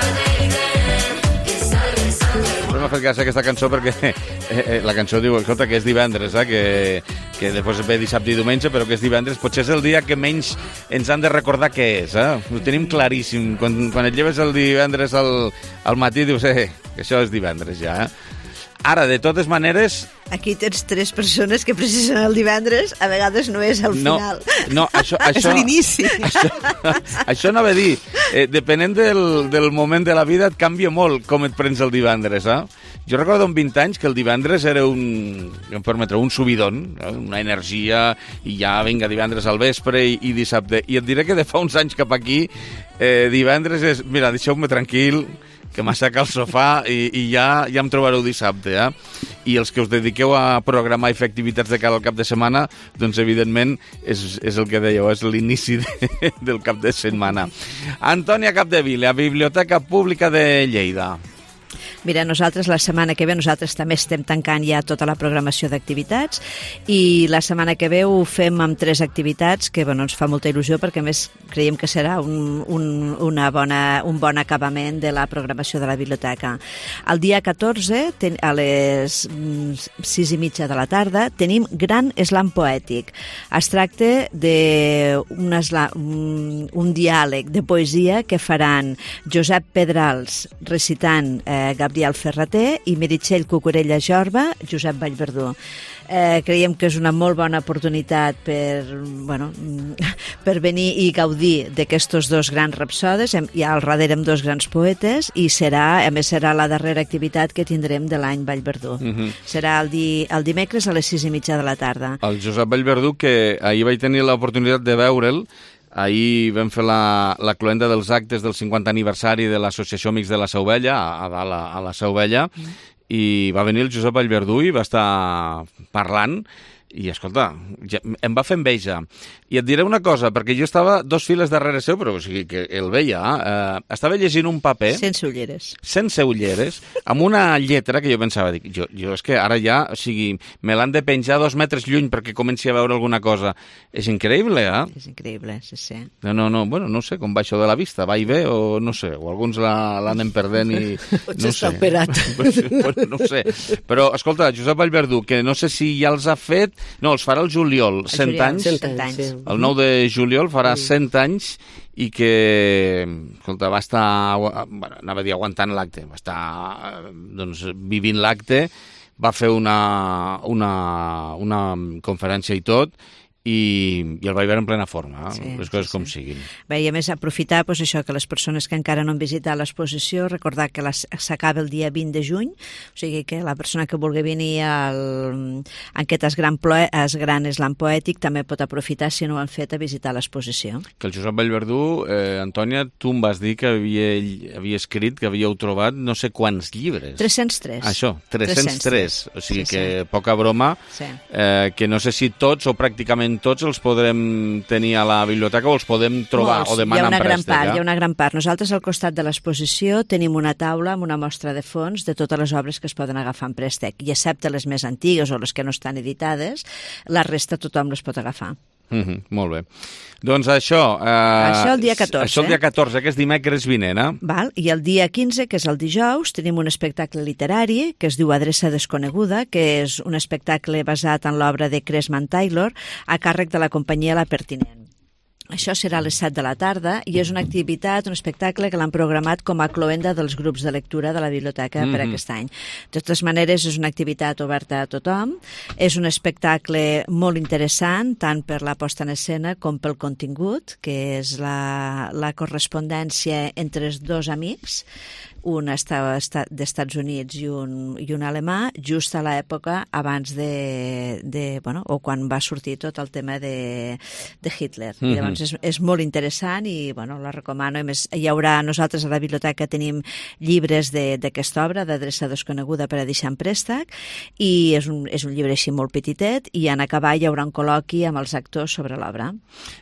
M'ha fet gràcia aquesta cançó perquè la cançó diu, escolta, que és divendres, que després ve dissabte i diumenge, però que és divendres. Potser és el dia que menys ens han de recordar què és. Ho tenim claríssim. Quan et lleves el divendres al matí dius que això és divendres ja. Ara, de totes maneres... Aquí tens 3 persones que precisen el divendres, a vegades no és al final. No, això... És l'inici. Això no ve a dir. Depenent del moment de la vida et canvia molt com et prens el divendres, Jo recordo amb 20 anys que el divendres era un subidon, una energia, i ja vinga divendres al vespre i dissabte. I et diré que de fa uns anys cap aquí, divendres és, mira, deixeu-me tranquil, que m'asseca al sofà i ja em trobareu dissabte, I els que us dediqueu a programar i fer activitats de cara al cap de setmana, doncs evidentment és el que dèieu, és l'inici del cap de setmana. Antònia Capdevila, Biblioteca Pública de Lleida. Mira, nosaltres la setmana que ve, nosaltres també estem tancant ja tota la programació d'activitats i la setmana que ve ho fem amb 3 activitats que ens fa molta il·lusió perquè a més creiem que serà un bon acabament de la programació de la biblioteca. El dia 14, a les 6:30 de la tarda, tenim Gran Slam Poètic. Es tracta d'un diàleg de poesia que faran Josep Pedrals recitant Gabriel Ferrater i Meritxell Cucurella Jorba, Josep Vallverdú. Creiem que és una molt bona oportunitat per venir i gaudir d'aquestos 2 grans rapsodes. Hi ha al darrere amb 2 grans poetes i a més serà la darrera activitat que tindrem de l'any Vallverdú. Serà el dimecres a les 6:30 de la tarda. El Josep Vallverdú, que ahir vaig tenir l'oportunitat de veure'l. Ahir vam fer la cloenda dels actes del 50 aniversari de l'Associació Amics de la Seu Vella, a la Seu Vella, i va venir el Josep Vallverdú i va estar parlant i, escolta, em va fer enveja. I et diré una cosa, perquè jo estava 2 files darrere seu, però o sigui que el veia, estava llegint un paper... Sense ulleres. Sense ulleres, amb una lletra que jo pensava, jo és que ara ja, o sigui, me l'han de penjar 2 metres lluny perquè comenci a veure alguna cosa. És increïble, És increïble, sí. No sé com va això de la vista, va i ve o no sé, o alguns l'anem perdent i... Potser està operat. No sé, però escolta, Josep Vallverdú, que no sé si ja els ha fet, no, els farà el juliol, 100 anys. 100 anys. El 9 de juliol farà 100 anys i que, escolta, va estar, anava a dir aguantant l'acte, va estar vivint l'acte, va fer una conferència i tot, i el vaig veure en plena forma, les coses com siguin. Bé, i a més aprofitar això que les persones que encara no han visitat l'exposició, recordar que s'acaba el dia 20 de juny, o sigui que la persona que vulgui venir en aquest gran slam poètic també pot aprofitar, si no ho han fet, a visitar l'exposició. Que el Josep Vallverdú, Antònia, tu em vas dir que havia escrit, que havíeu trobat no sé quants llibres. 303. Això, 303. O sigui que poca broma, que no sé si tots o pràcticament tots els podrem tenir a la biblioteca o els podem trobar o demanar en préstec. Hi ha una gran part. Nosaltres al costat de l'exposició tenim una taula amb una mostra de fons de totes les obres que es poden agafar en préstec, i excepte les més antigues o les que no estan editades, la resta tothom les pot agafar. Molt bé. Doncs això... Això el dia 14. Això el dia 14, que és dimecres vinent, I el dia 15, que és el dijous, tenim un espectacle literari que es diu Adreça desconeguda, que és un espectacle basat en l'obra de Cresman Taylor a càrrec de la companyia La Pertinent. Això serà a les 7 de la tarda i és una activitat, un espectacle que l'han programat com a cloenda dels grups de lectura de la biblioteca per aquest any. De totes maneres, és una activitat oberta a tothom, és un espectacle molt interessant, tant per la posta en escena com pel contingut, que és la correspondència entre els 2 amics, un estava d'Estats Units i un alemà, just a l'època abans o quan va sortir tot el tema de Hitler. I llavors és molt interessant i la recomano. A més, nosaltres a la biblioteca tenim llibres d'aquesta obra, d'Adreça desconeguda, per a deixar en préstec, i és un llibre així molt petitet, i en acabar hi haurà un col·loqui amb els actors sobre l'obra.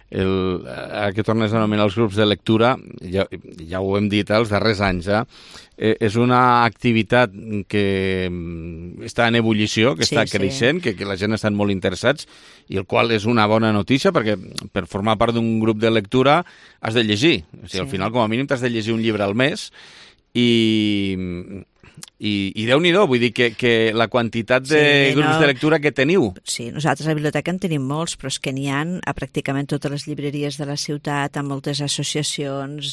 Que tornes a anomenar els grups de lectura, ja ho hem dit els darrers anys, és una activitat que està en ebullició, que està creixent, que la gent està molt interessats, i el qual és una bona notícia, perquè per formar part d'un grup de lectura has de llegir. O sigui, al final, com a mínim, t'has de llegir un llibre al mes, i I Déu-n'hi-do, vull dir que la quantitat de grups de lectura que teniu. Sí, nosaltres a la biblioteca en tenim molts, però és que n'hi ha a pràcticament totes les llibreries de la ciutat, amb moltes associacions,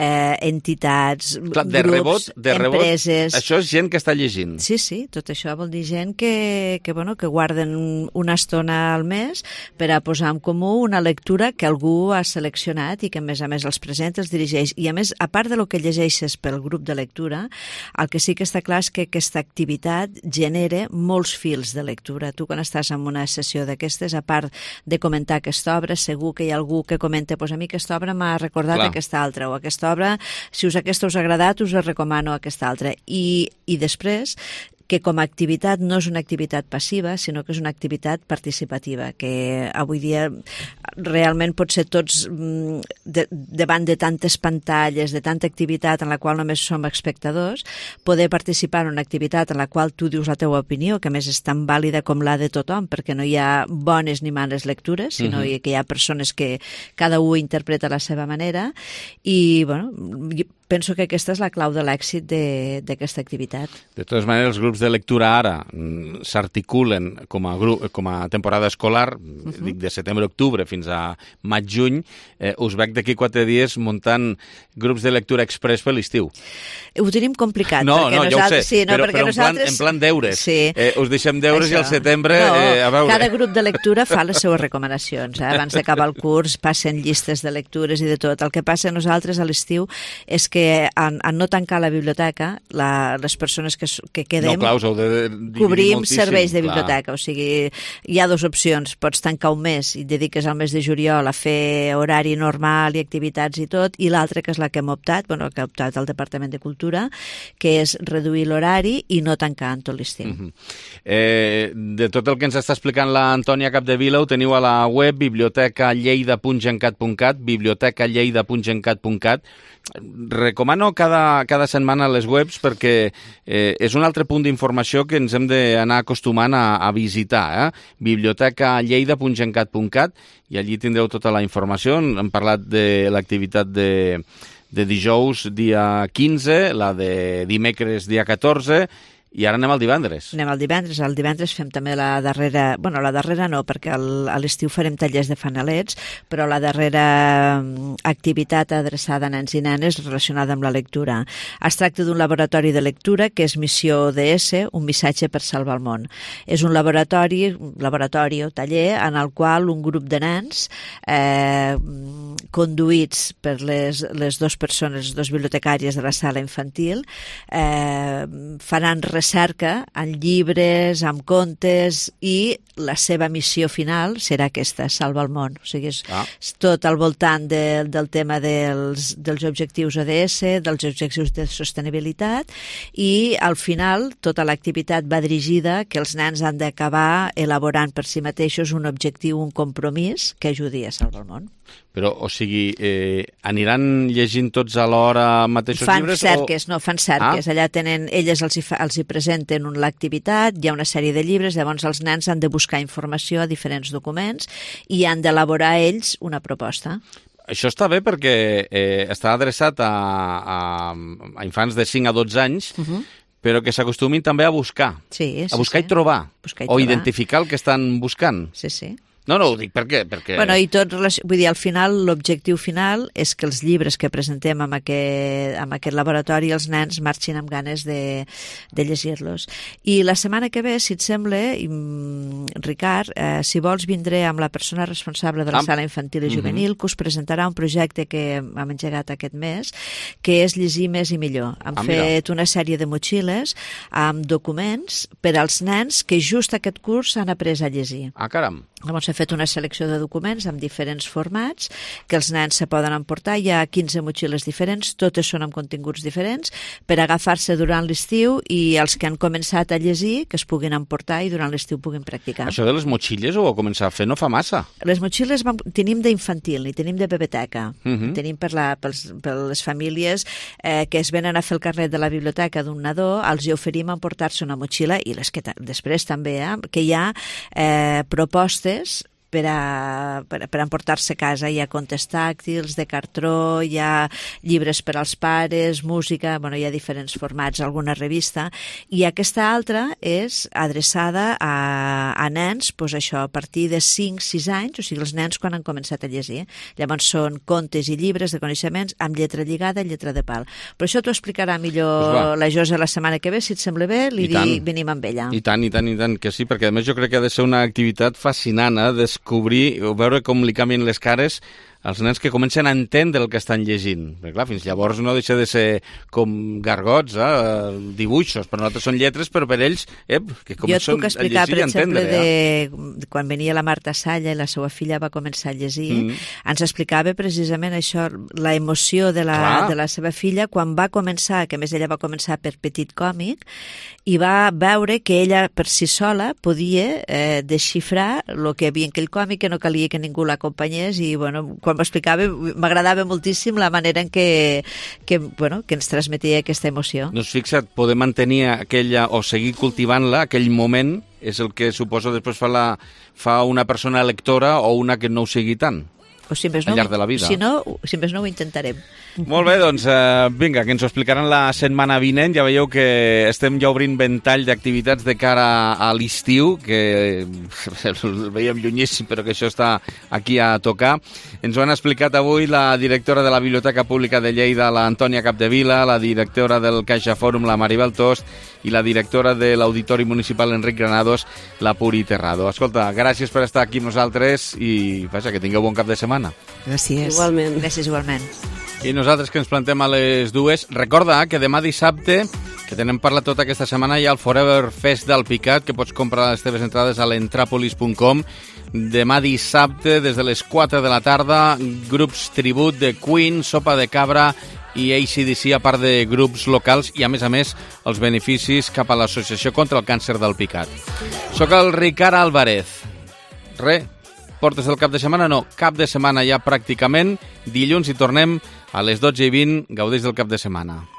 entitats, grups, empreses... Això és gent que està llegint. Sí, tot això vol dir gent que guarden una estona al mes per a posar en comú una lectura que algú ha seleccionat i que a més els presenta, els dirigeix. I a més, a part de lo que llegeixes pel grup de lectura, el que sí que està clar és que aquesta activitat genera molts fils de lectura. Tu, quan estàs en una sessió d'aquestes, a part de comentar aquesta obra, segur que hi ha algú que comenta, pues a mi aquesta obra m'ha recordat aquesta altra, o aquesta obra, si aquesta us ha agradat, us recomano aquesta altra. I després, que com a activitat no és una activitat passiva, sinó que és una activitat participativa, que avui dia realment pot ser tots davant de tantes pantalles, de tanta activitat en la qual només som espectadors, poder participar en una activitat en la qual tu dius la teva opinió, que a més és tan vàlida com la de tothom, perquè no hi ha bones ni males lectures, sinó que hi ha persones que cada un interpreta la seva manera, i penso que aquesta és la clau de l'èxit d'aquesta activitat. De totes maneres, els grups de lectura ara s'articulen com a temporada escolar, dic de setembre-octubre fins a maig-juny. Us veig d'aquí 4 dies muntant grups de lectura express per l'estiu. Ho tenim complicat. No, ja ho sé, però en plan deures. Us deixem deures i al setembre, a veure... Cada grup de lectura fa les seues recomanacions. Abans d'acabar el curs passen llistes de lectures i de tot. El que passa a nosaltres a l'estiu és que en no tancar la biblioteca, les persones que quedem, cobrim serveis de biblioteca. O sigui, hi ha 2 opcions. Pots tancar un mes i dediques al mes de juliol a fer horari normal i activitats i tot, i l'altra, que és la que hem optat, que ha optat el Departament de Cultura, que és reduir l'horari i no tancar en tot l'estiu. De tot el que ens està explicant l'Antònia Capdevila ho teniu a la web bibliotecalleida.gencat.cat, bibliotecalleida.gencat.cat. Recomano cada setmana les webs perquè és un altre punt d'informació que ens hem d'anar acostumant a visitar. bibliotecalleida.gencat.cat, i allí tindreu tota la informació. Hem parlat de l'activitat de dijous dia 15, la de dimecres dia 14, i ara anem al divendres. Anem al divendres. El divendres fem també la darrera... la darrera no, perquè a l'estiu farem tallers de fanalets, però la darrera activitat adreçada a nens i nenes relacionada amb la lectura. Es tracta d'un laboratori de lectura que és Missió ODS, un missatge per salvar el món. És un laboratori o taller en el qual un grup de nens conduïts per les 2 persones, 2 bibliotecàries de la sala infantil, faran recerca en llibres, en contes, i la seva missió final serà aquesta, salvar el món. O sigui, és tot al voltant del tema dels objectius ODS, dels objectius de sostenibilitat, i al final tota l'activitat va dirigida que els nens han d'acabar elaborant per si mateixos un objectiu, un compromís que ajudi a salvar el món. Però, o sigui, aniran llegint tots alhora mateixos llibres? Fan cerques. Allà elles els hi presenten l'activitat, hi ha una sèrie de llibres, llavors els nens han de buscar informació a diferents documents i han d'elaborar ells una proposta. Això està bé perquè està adreçat a infants de 5 a 12 anys, però que s'acostumin també a buscar. A buscar i trobar. O identificar el que estan buscant. Sí. No, ho dic perquè... I tot, vull dir, al final, l'objectiu final és que els llibres que presentem amb aquest laboratori els nens marxin amb ganes de llegir-los. I la setmana que ve, si et sembla, Ricard, si vols vindré amb la persona responsable de la sala infantil i juvenil, que us presentarà un projecte que hem engegat aquest mes, que és Llegir més i millor. Hem fet una sèrie de motxilles amb documents per als nens que just aquest curs han après a llegir. Caram! Llavors, fet una selecció de documents amb diferents formats que els nens se poden emportar. Hi ha 15 motxilles diferents, totes són amb continguts diferents, per agafar-se durant l'estiu, i els que han començat a llegir que es puguin emportar i durant l'estiu puguin practicar. Això de les motxilles ho va començar a fer no fa massa. Les motxilles tenim d'infantil i tenim de biblioteca. Tenim per les famílies que es venen a fer el carnet de la biblioteca d'un nadó, els hi oferim emportar-se una motxilla, i les que després també, que hi ha propostes per emportar-se a casa. Hi ha contes tàctils, de cartró, hi ha llibres per als pares, música, hi ha diferents formats, alguna revista, i aquesta altra és adreçada a nens, això, a partir de 5-6 anys, o sigui, els nens quan han començat a llegir. Llavors són contes i llibres de coneixements amb lletra lligada i lletra de pal. Però això t'ho explicarà millor la Josa la setmana que ve, si et sembla bé, venim amb ella. I tant que sí, perquè a més jo crec que ha de ser una activitat fascinant, descobrir o veure com li canvien les cares als nens que comencen a entendre el que estan llegint. Perquè, clar, fins llavors no deixa de ser com gargots, dibuixos, per nosaltres són lletres, però per ells, que comencen a llegir i a entendre. Jo et puc explicar, per exemple, quan venia la Marta Salla i la seva filla va començar a llegir, ens explicava precisament això, la emoció de la seva filla quan va començar, que a més ella va començar per Petit Còmic, i va veure que ella per si sola podia desxifrar el que havia en aquell còmic, que no calia que ningú l'acompanyés, i quan m'explicava, m'agradava moltíssim la manera en què ens transmetia aquesta emoció. Doncs fixa't, poder mantenir aquella, o seguir cultivant-la, aquell moment, és el que suposo després fa una persona lectora o una que no ho sigui tant. O si més no, al llarg de la vida. Si més no ho intentarem. Molt bé, doncs vinga, que ens ho explicaran la setmana vinent. Ja veieu que estem ja obrint ventall d'activitats de cara a l'estiu, que el veiem llunyíssim, però que això està aquí a tocar. Ens ho han explicat avui la directora de la Biblioteca Pública de Lleida, la Antònia Capdevila, la directora del Caixa Fòrum, la Maribel Tost, i la directora de l'Auditori Municipal, Enric Granados, la Puri Terrado. Escolta, gràcies per estar aquí amb nosaltres i que tingueu bon cap de setmana. Gràcies. Igualment. Gràcies igualment. I nosaltres que ens plantem a les 2, recorda que demà dissabte, que tenem parlat tota aquesta setmana, hi ha el Forever Fest d'Alpicat, que pots comprar les teves entrades a l'entrapolis.com. Demà dissabte, des de les 4 de la tarda, grups tribut de Queen, Sopa de Cabra i AC/DC, a part de grups locals, i a més, els beneficis cap a l'Associació contra el Càncer d'Alpicat. Soc el Ricard Álvarez. Portes del cap de setmana? No, cap de setmana ja pràcticament. Dilluns hi tornem a les 12:20. Gaudeix del cap de setmana.